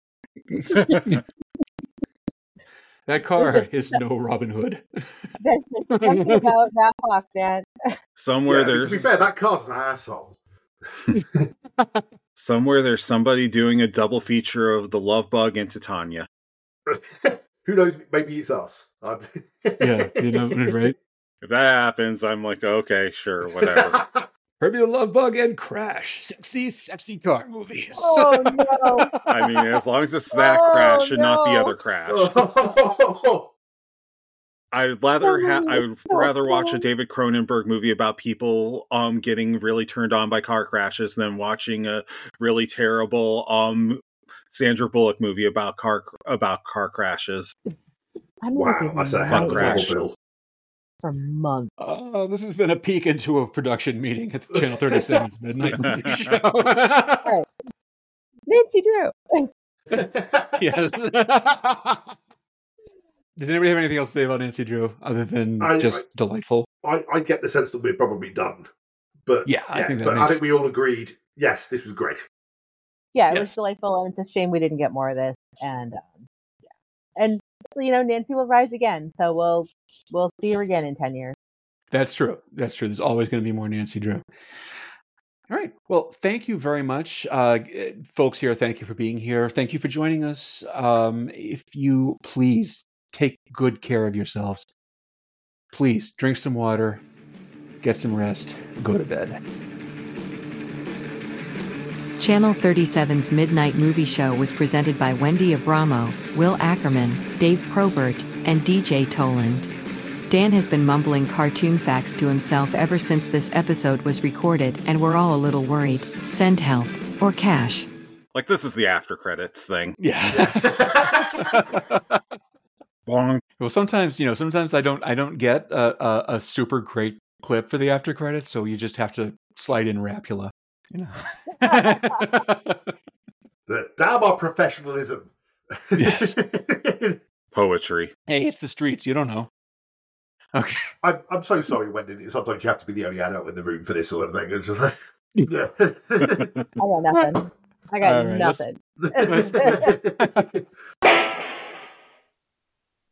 That car is no Robin Hood. That's something about that box, man. Somewhere there's... To be fair, that car's an asshole. Somewhere there's somebody doing a double feature of The Love Bug and Titania. Who knows? Maybe it's us. Yeah, right? If that happens, I'm like, okay, sure, whatever. Herbie the Love Bug and Crash. Sexy car movies. Oh, no. I mean, as long as it's that Crash and not the other Crash. I would rather watch a David Cronenberg movie about people getting really turned on by car crashes than watching a really terrible Sandra Bullock movie about car crashes. Wow, that's a hell of a double bill. For months. This has been a peek into a production meeting at the Channel 37's Midnight Movie Show. Right. Nancy Drew. Yes. Does anybody have anything else to say about Nancy Drew other than just delightful? I get the sense that we're probably done. But I think I think we all agreed, yes, this was great. Yeah, it was delightful, and it's a shame we didn't get more of this. And and Nancy will rise again, so we'll see her again in 10 years. That's true. There's always going to be more Nancy Drew. All right. Well, thank you very much, folks here. Thank you for being here. Thank you for joining us. If you please take good care of yourselves. Please drink some water, get some rest, go to bed. Channel 37's Midnight Movie Show was presented by Wendy Abramo, Will Ackerman, Dave Probert, and DJ Toland. Dan has been mumbling cartoon facts to himself ever since this episode was recorded, and we're all a little worried. Send help or cash. Like, this is the after credits thing. Yeah. Bonk. Well, sometimes I don't get a super great clip for the after credits, so you just have to slide in Rapula. Damn our professionalism. Yes. Poetry. Hey, it's the streets. You don't know. Okay. I'm so sorry, Wendy. Sometimes you have to be the only adult in the room for this sort of thing. It's just like, yeah. I got nothing. All right, nothing.